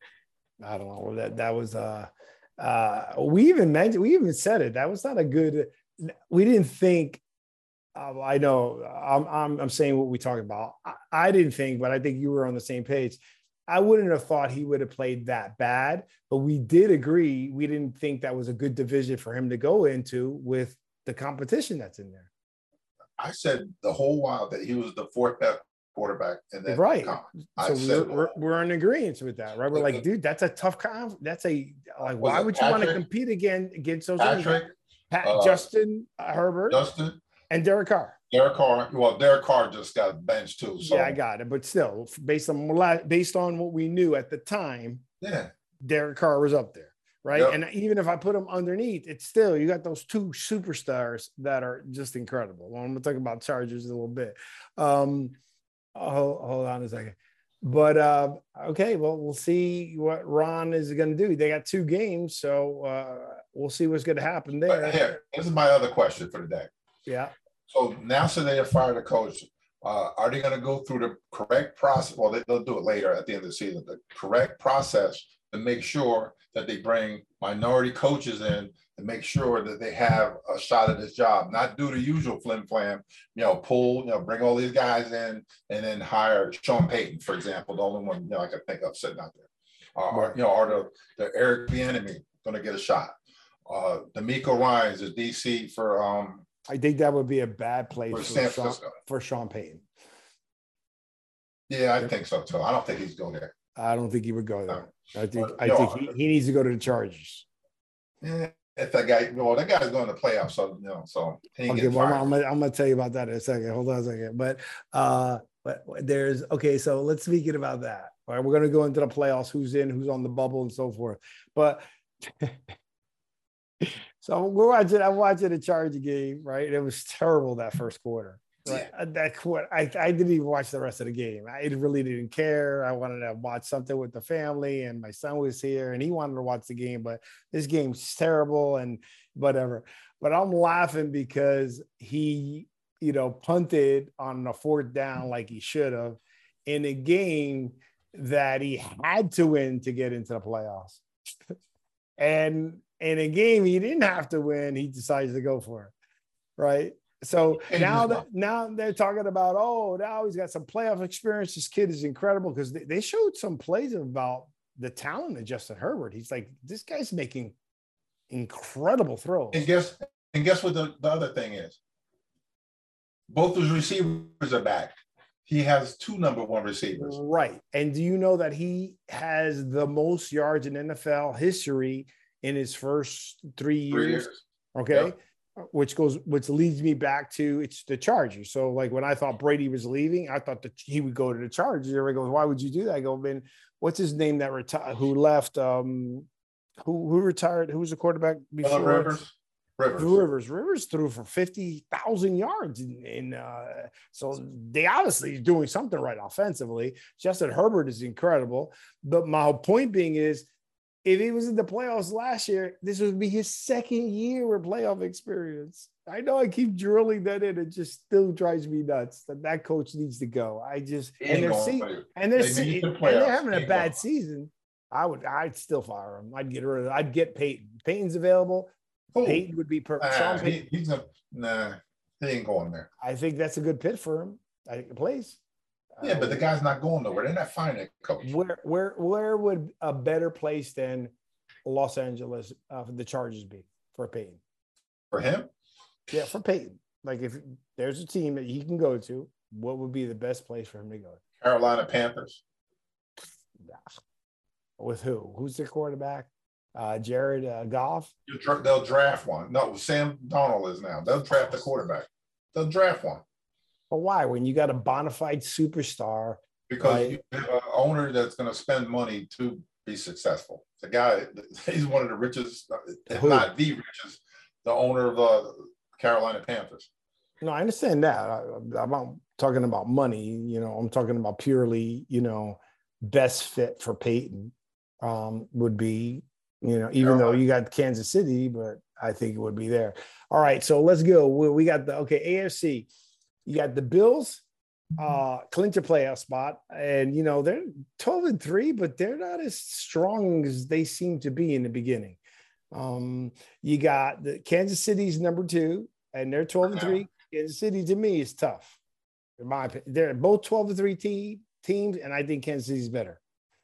I don't know that that was uh uh we even mentioned we even said it. That was not a good. We didn't think. Uh, I know I'm, I'm I'm saying what we talked about. I, I didn't think, but I think you were on the same page. I wouldn't have thought he would have played that bad, but we did agree. We didn't think that was a good division for him to go into with the competition that's in there. I said the whole while that he was the fourth best quarterback, and then right. I so said we're, we're, we're in agreement with that, right? We're like, dude, that's a tough conf. That's a like, why would you want to compete again against those Patrick, Pat, uh, Justin Herbert, Justin, and Derek Carr? Derek Carr. Well, Derek Carr just got benched too. So. Yeah, I got it. But still, based on based on what we knew at the time, yeah, Derek Carr was up there, right? Yep. And even if I put him underneath, it's still you got those two superstars that are just incredible. Well, I'm gonna talk about Chargers a little bit. Um, hold, hold on a second. But uh, okay, well, we'll see what Ron is going to do. They got two games, so uh, we'll see what's going to happen there. But here, this is my other question for the day. Yeah. So now, so they have fired a coach. Uh, are they going to go through the correct process? Well, they, they'll do it later at the end of the season. The correct process to make sure that they bring minority coaches in to make sure that they have a shot at this job, not do the usual flim flam, you know, pull, you know, bring all these guys in and then hire Sean Payton, for example, the only one, you know, I can think of sitting out there. Uh, right. Or, you know, or the, the Eric Bieniemy going to get a shot. Uh, D'Amico Ryans is D C for. Um, I think that would be a bad place for, for, San Sean, Francisco. for Sean Payton. Yeah, I think so too. I don't think he's going there. I don't think he would go there. No. I think but, I know, think he, he needs to go to the Chargers. Yeah, if that guy, well, that guy's going to playoffs, so you know, so he okay. Well, I'm, I'm, gonna, I'm gonna tell you about that in a second. Hold on a second. But uh, but there's okay. So let's speak it about that. All right, we're gonna go into the playoffs. Who's in? Who's on the bubble, and so forth. But so we're watching. I'm watching the Charger game, right? It was terrible that first quarter. Right? Yeah. That quarter, I, I didn't even watch the rest of the game. I really didn't care. I wanted to watch something with the family, and my son was here, and he wanted to watch the game. But this game's terrible, and whatever. But I'm laughing because he, you know, punted on the fourth down like he should have in a game that he had to win to get into the playoffs. And in a game he didn't have to win, he decides to go for it, right? So now that now they're talking about, oh, now he's got some playoff experience. This kid is incredible because they, they showed some plays about the talent of Justin Herbert. He's like, this guy's making incredible throws. And guess and guess what the, the other thing is? Both his receivers are back. He has two number one receivers. Right. And do you know that he has the most yards in N F L history in his first three years? Three years. Okay. Yep. Which goes, which leads me back to it's the Chargers. So, like when I thought Brady was leaving, I thought that he would go to the Chargers. Everybody goes, "Why would you do that?" I go, "Man, what's his name that retired? Who left? Um, who who retired? Who was the quarterback before?" Rivers. Rivers. Rivers. Rivers threw for fifty thousand yards. In, in uh, so they obviously doing something right offensively. Justin Herbert is incredible. But my point being is, if he was in the playoffs last year, this would be his second year with playoff experience. I know I keep drilling that in. It just still drives me nuts that that coach needs to go. I just and they're see, and they're see, the and they're having a bad season. I would I'd still fire him. I'd get rid of. I'd get Peyton. Peyton's available. Ooh. Peyton would be perfect. Nah, he, he's a nah. He ain't going there. I think that's a good pit for him. I think the place. Yeah, but the guy's not going nowhere. They're not finding a coach. Where where where would a better place than Los Angeles uh, the Chargers be for Peyton? For him? Yeah, for Peyton. Like if there's a team that he can go to, what would be the best place for him to go? Carolina Panthers. With who? Who's their quarterback? Uh, Jared uh, Goff? They'll draft one. No, Sam Darnold is now. They'll draft the quarterback. They'll draft one. But why? When you got a bona fide superstar. Because right? you have an owner that's going to spend money to be successful. The guy, he's one of the richest, if who? Not the richest, the owner of the Carolina Panthers. No, I understand that. I, I'm not talking about money. You know, I'm talking about purely, you know, best fit for Peyton um, would be, you know, even though you got Kansas City, but I think it would be there. All right, so let's go. We, we got the, okay, A F C. You got the Bills, uh, clinch a playoff spot. And, you know, they're twelve and three, but they're not as strong as they seem to be in the beginning. Um, you got the Kansas City's number two, and they're twelve and three. Kansas City, to me, is tough. In my opinion, they're both twelve and three te- teams, and I think Kansas City's better.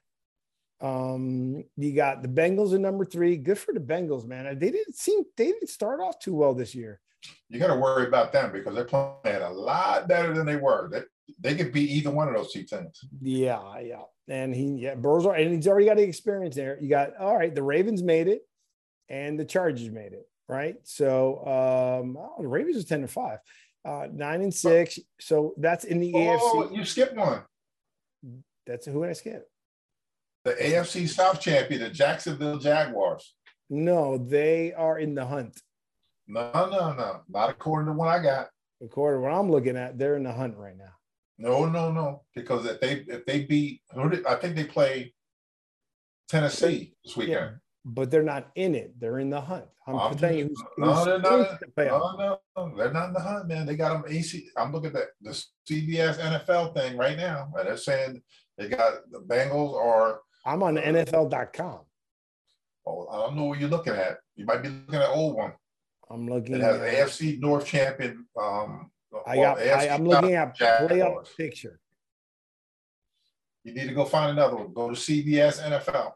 Um, you got the Bengals in number three. Good for the Bengals, man. They didn't seem they didn't start off too well this year. You got to worry about them because they're playing a lot better than they were. They, they could beat either one of those two teams. Yeah, yeah. And he, yeah, Burrow's, and he's already got the experience there. You got, all right, the Ravens made it and the Chargers made it, right? So um, oh, the Ravens are ten and five, uh, nine and six. So that's in the oh, A F C. You skipped one. That's who I skipped. The A F C South champion, the Jacksonville Jaguars. No, they are in the hunt. No, no, no. Not according to what I got. According to what I'm looking at, they're in the hunt right now. No, no, no. Because if they if they beat, I think they play Tennessee this weekend. Yeah, but they're not in it. They're in the hunt. I'm, I'm telling you, who's, no, who's they're not. The no, no, no, they're not in the hunt, man. They got them A C. I'm looking at the C B S N F L thing right now, and they're saying they got the Bengals are. I'm on uh, N F L dot com. Oh, I don't know what you're looking at. You might be looking at old one. I'm looking. It has at, A F C North champion. Um, I got. well, I, I'm looking at playoff picture. You need to go find another one. Go to C B S N F L.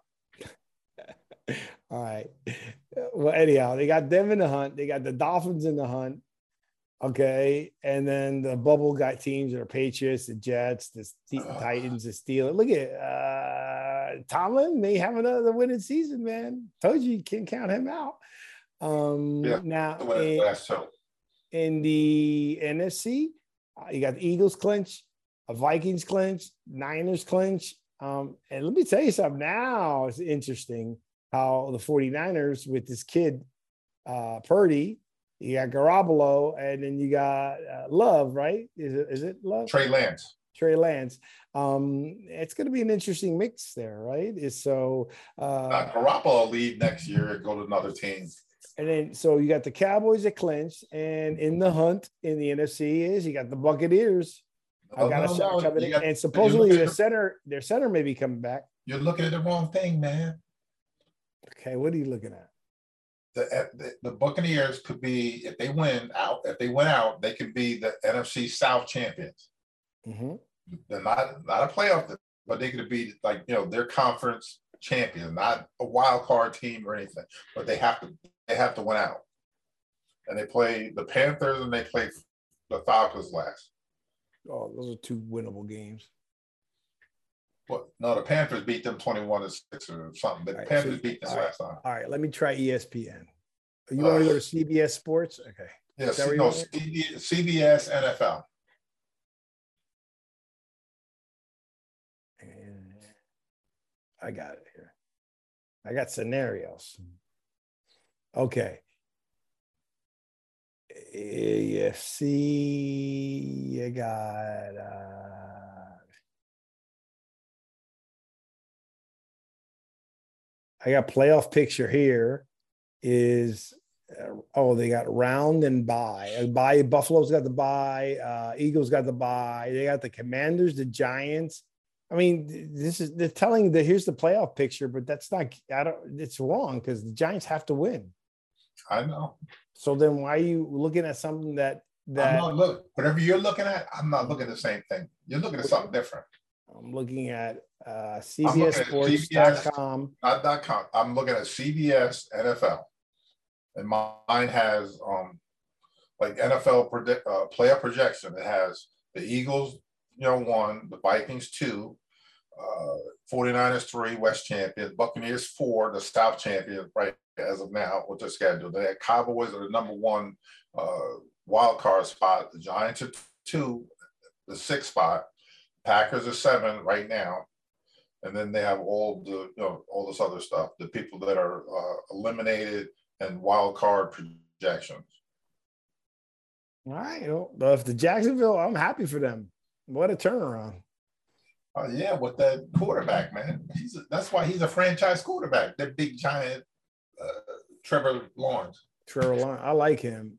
All right. Well, anyhow, they got them in the hunt. They got the Dolphins in the hunt. Okay, and then the bubble got teams that are Patriots, the Jets, the uh, Titans, the Steelers. Look at uh, Tomlin may have another winning season, man. Told you you can't count him out. Um, yeah, now in, in the N F C, uh, you got the Eagles clinch, a Vikings clinch, Niners clinch. Um, and let me tell you something. Now it's interesting how the 49ers with this kid, uh, Purdy. You got Garoppolo, and then you got uh, Love, right? Is it is it Love? Trey Lance. Trey Lance. Um, it's going to be an interesting mix there, right? Is so uh, uh, Garoppolo leave next year and go to another team. And then so you got the Cowboys that clinched, and in the hunt in the N F C is you got the Buccaneers. Oh, I got no, a no, coming in, got, and supposedly the center, their center may be coming back. You're looking at the wrong thing, man. Okay, what are you looking at? The, the, the Buccaneers could be, if they win out, if they win out, they could be the N F C South champions. Mm-hmm. They're not not a playoff, but they could be like, you know, their conference champion, not a wild card team or anything. But they have to they have to win out. And they play the Panthers and they play the Falcons last. Oh, those are two winnable games. Well, no, the Panthers beat them twenty-one to six or something. The right, Panthers so, beat them last right, time. All right, let me try E S P N. You uh, want to go to C B S Sports? Okay. Yeah, C- no, C B S N F L. And I got it here. I got scenarios. Okay. A F C, I got uh I got playoff picture here is, uh, oh, they got round and bye. Bye. Buffalo's got the bye. Uh, Eagles got the bye. They got the Commanders, the Giants. I mean, this is, they're telling that here's the playoff picture, but that's not, I don't, it's wrong because the Giants have to win. I know. So then why are you looking at something that that I'm not look whatever you're looking at. I'm not looking at the same thing. You're looking at something different. I'm looking at uh, I'm looking at C B S Sports dot com. Not dot com. I'm looking at C B S N F L, and mine has um like N F L predict uh, player projection. It has the Eagles, you know, one, the Vikings two, uh, forty-niners three, West champions, Buccaneers four, the South champions right as of now with their schedule. They had Cowboys are the number one uh, wild card spot. The Giants are two, the sixth spot. Packers are seven right now, and then they have all the you know all this other stuff. The people that are uh, eliminated and wild card projections. All right. Well, if the Jacksonville, I'm happy for them. What a turnaround. Oh, yeah, with that quarterback, man. He's a, that's why he's a franchise quarterback. That big, giant uh, Trevor Lawrence. Trevor Lawrence. I like him.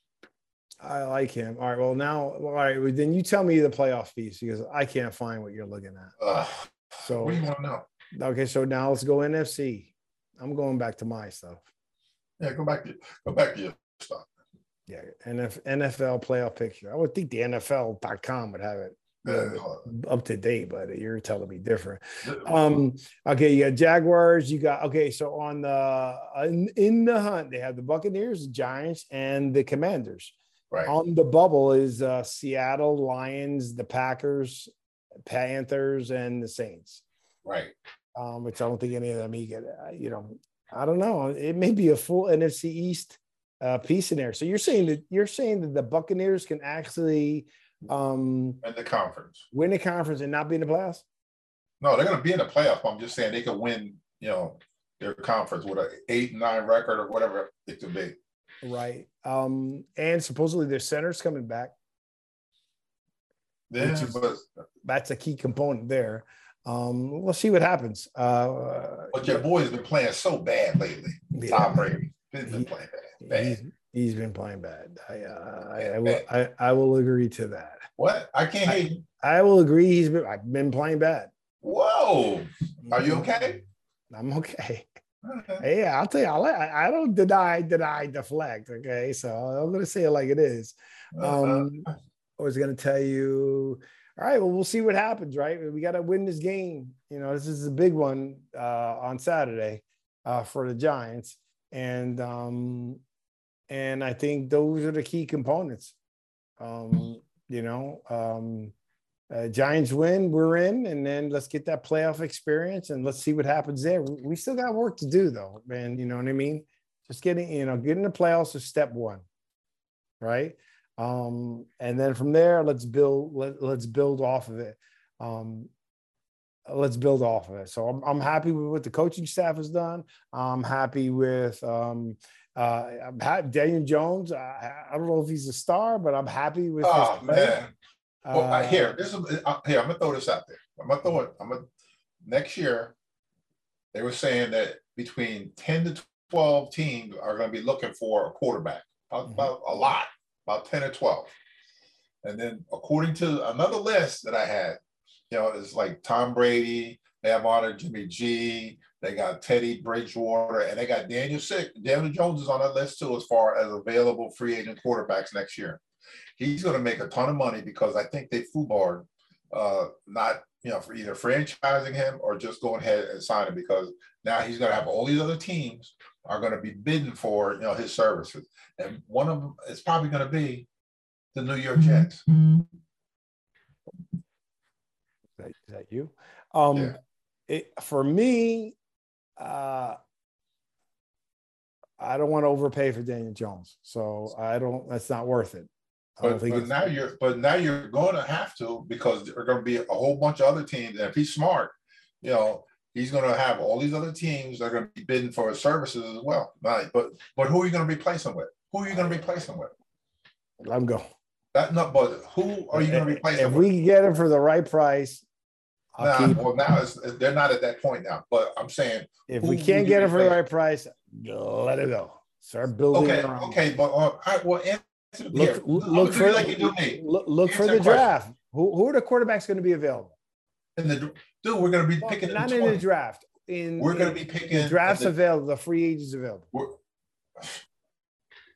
I like him. All right. Well, now, all right. Well, then you tell me the playoff piece because I can't find what you're looking at. Uh, so, what do you want to know? Okay. So now let's go N F C. I'm going back to my stuff. Yeah, go back to go back to your stuff. Yeah, N F L playoff picture. I would think the N F L dot com would have it uh, up to date, but you're telling me different. Um, okay, you got Jaguars. You got okay. So on the in, in the hunt, they have the Buccaneers, the Giants, and the Commanders. Right. On the bubble is uh, Seattle, Lions, the Packers, Panthers, and the Saints. Right. Um, which I don't think any of them you get. You know, I don't know. It may be a full N F C East uh, piece in there. So you're saying that you're saying that the Buccaneers can actually um, win the conference, win the conference, and not be in the playoffs? No, they're going to be in the playoffs. I'm just saying they could win. You know, their conference with an eight nine record or whatever it could be. Right. Um, and supposedly their center's coming back. Yeah, is, but that's a key component there. Um, we'll see what happens. Uh, but your boy's been playing so bad lately. Yeah. Tom Brady. He's been he, playing bad. bad. He's, he's been playing bad. I, uh, I, I, will, I, I will agree to that. What? I can't I, hear you. I will agree. He's been, I've been playing bad. Whoa. Are you okay? I'm okay. Okay. Yeah, I'll tell you. I, I don't deny, deny, deflect. Okay, so I'm going to say it like it is. Um, uh-huh. I was going to tell you. All right, well, we'll see what happens. Right, we got to win this game. You know, this is a big one uh, on Saturday uh, for the Giants, and um, and I think those are the key components. Um, you know. Um, Uh, Giants win, we're in, and then let's get that playoff experience and let's see what happens there. We still got work to do, though, man. You know what I mean? Just getting, you know, getting the playoffs is step one, right? Um, and then from there, let's build. Let, let's build off of it. Um, let's build off of it. So I'm, I'm happy with what the coaching staff has done. I'm happy with um, uh, I'm happy, Daniel Jones. I, I don't know if he's a star, but I'm happy with. Oh his man. Well, uh, here, this is uh, here. I'm gonna throw this out there. I'm gonna throw it. I'm gonna next year. They were saying that between ten to twelve teams are going to be looking for a quarterback. About, mm-hmm. about a lot, about ten or twelve. And then, according to another list that I had, you know, it's like Tom Brady. They have honored Jimmy G. They got Teddy Bridgewater, and they got Daniel Sick. Daniel Jones is on that list too, as far as available free agent quarterbacks next year. He's going to make a ton of money because I think they foobarred, uh, not, you know, for either franchising him or just going ahead and signing him, because now he's going to have all these other teams are going to be bidding for, you know, his services. And one of them is probably going to be the New York Jets. Is that, is that you? Um, yeah. it, for me, uh, I don't want to overpay for Daniel Jones. So I don't, that's not worth it. But, but now you're but now you're going to have to, because there are going to be a whole bunch of other teams. And if he's smart, you know, he's going to have all these other teams that are going to be bidding for his services as well. Right. But but who are you going to replace him with? Who are you going to replace him with? Let him go. That no, but who are you going to replace if him with? If we get him for the right price, I'll nah, keep well now it's, they're not at that point now. But I'm saying, if we can't get him for the right price, let it go. Start building. Okay, around. okay, but uh, all right, well. Look, Here, look for like look, look for the draft. Who, who are the quarterbacks going to be available? In the dude, we're going to be well, picking. Not in, in the draft. In we're in, going to be picking. The draft's the, available. The free agents available.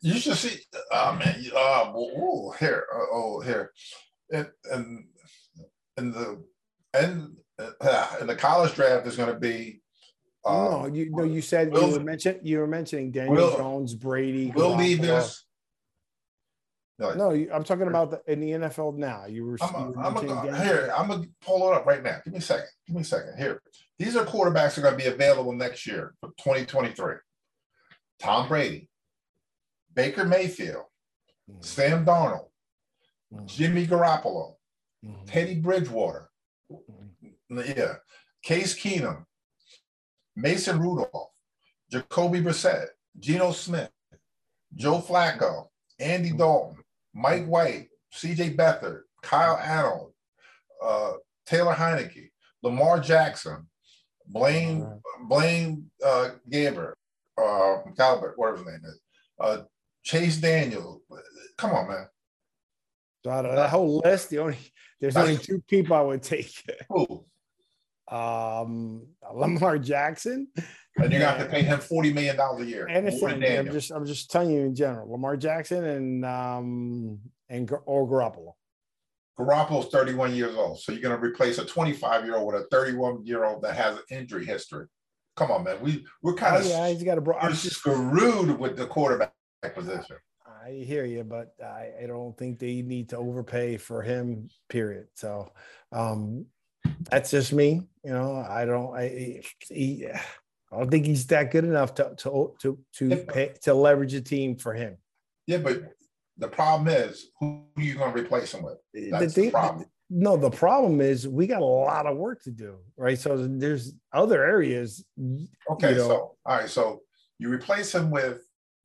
You should see. Oh man. Uh, oh, here. Uh, oh, here. And and in the and uh, in the college draft, there's going to be. Um, no, you no. You said Will, you were mentioning you were mentioning Daniel Will, Jones, Brady. Will Levis. No, no, I'm talking about the, in the N F L now. You were, I'm you were a, mentioning I'm a, Daniel. Here. I'm gonna pull it up right now. Give me a second. Give me a second. Here. These are quarterbacks that are going to be available next year for twenty twenty-three. Tom Brady, Baker Mayfield, mm-hmm. Sam Darnold, mm-hmm. Jimmy Garoppolo, mm-hmm. Teddy Bridgewater, mm-hmm. yeah, Case Keenum, Mason Rudolph, Jacoby Brissett, Geno Smith, Joe Flacco, Andy Dalton, Mike White, C J Beathard, Kyle Allen, uh, Taylor Heineke, Lamar Jackson, Blaine Blaine uh, Gabbert, uh, Galbert, whatever his name is, uh, Chase Daniel. Come on, man. So out of that whole list, the only there's That's, only two people I would take. Who? Um, Lamar Jackson. And you got to pay him forty million dollars a year. And I'm just I'm just telling you in general, Lamar Jackson and um and or Garoppolo. Garoppolo's thirty-one years old, so you're going to replace a twenty-five-year-old with a thirty-one-year-old that has an injury history. Come on, man. We we're kind of oh, yeah, he's got a bro- we're just screwed with the quarterback position. I hear you, but I, I don't think they need to overpay for him. Period. So um, that's just me. You know, I don't. I he, I don't think he's that good enough to to to to yeah, pay, to leverage a team for him. Yeah, but the problem is, who are you going to replace him with? That's the, thing, the problem. No, the problem is we got a lot of work to do, right? So there's other areas. Okay, you know, so all right, so you replace him with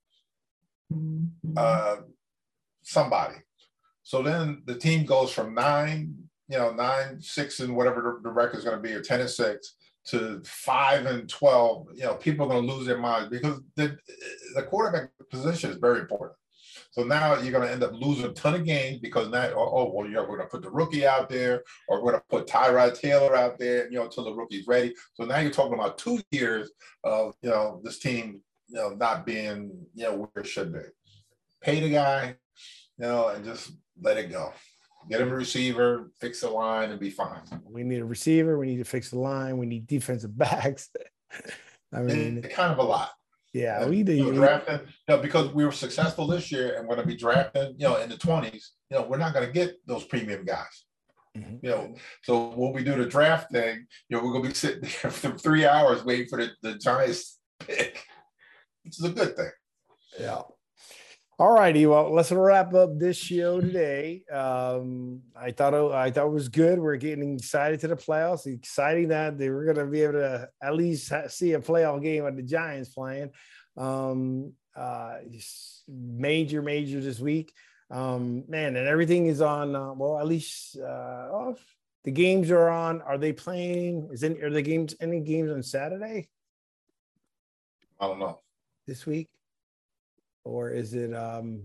uh, somebody. So then the team goes from nine, you know, nine, six, and whatever the, the record is going to be, or ten and six, to five and twelve. You know, people are going to lose their minds because the the quarterback position is very important. So now you're going to end up losing a ton of games because now, oh, oh well, you're going to put the rookie out there, or we're going to put Tyrod Taylor out there, you know, until the rookie's ready. So now you're talking about two years of, you know, this team, you know, not being, you know, where it should be. Pay the guy, you know, and just let it go. Get him a receiver, fix the line, and be fine. We need a receiver. We need to fix the line. We need defensive backs. I mean, it's kind of a lot. Yeah, and, we do. You know, drafting, you know, because we were successful this year, and we're going to be drafting, you know, in the twenties. You know, we're not going to get those premium guys. Mm-hmm. You know, so when we do the draft thing, you know, we're going to be sitting there for three hours waiting for the, the Giants pick, which is a good thing. Yeah. All righty. Well, let's wrap up this show today. Um, I thought it, I thought it was good. We're getting excited to the playoffs. Exciting that they were going to be able to at least see a playoff game with the Giants playing. Um, uh, major, major this week. Um, man, and everything is on. Uh, well, at least uh, oh, the games are on. Are they playing? Is any are the games any games on Saturday? I don't know. This week. Or is it, um,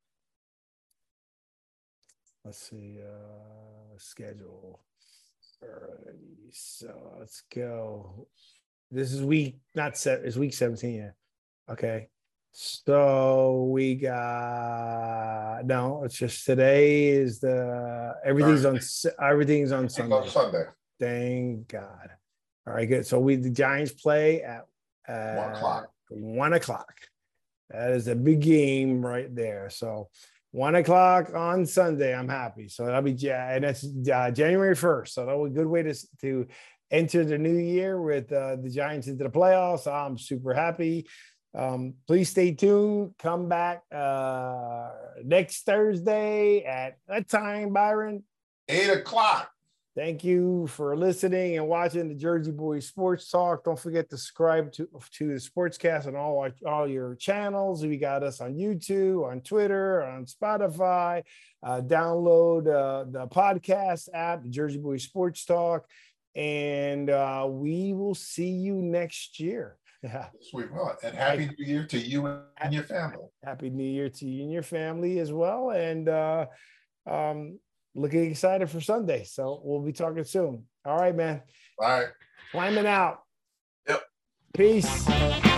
let's see, uh, schedule. Alrighty, so let's go. This is week, not set, it's week seventeen. Yeah. Okay. So we got, no, it's just today is the, everything's on, everything's on Sunday. On Sunday. Thank God. All right, good. So we, the Giants play at uh, one o'clock. One o'clock. That is a big game right there. So one o'clock on Sunday, I'm happy. So that'll be, and that's uh, January first. So that'll be a good way to, to enter the new year with uh, the Giants into the playoffs. I'm super happy. Um, please stay tuned. Come back uh, next Thursday at that time, Byron. Eight o'clock. Thank you for listening and watching the Jersey Boys Sports Talk. Don't forget to subscribe to, to the Sportscast on all, all your channels. We got us on YouTube, on Twitter, on Spotify. Uh, download uh, the podcast app, the Jersey Boys Sports Talk, and uh, we will see you next year. Yeah. Sweet. Well, and happy New Year to you and your family. Happy New Year to you and your family as well. And uh, um, looking excited for Sunday. So we'll be talking soon. All right, man. All right. Climbing out. Yep. Peace.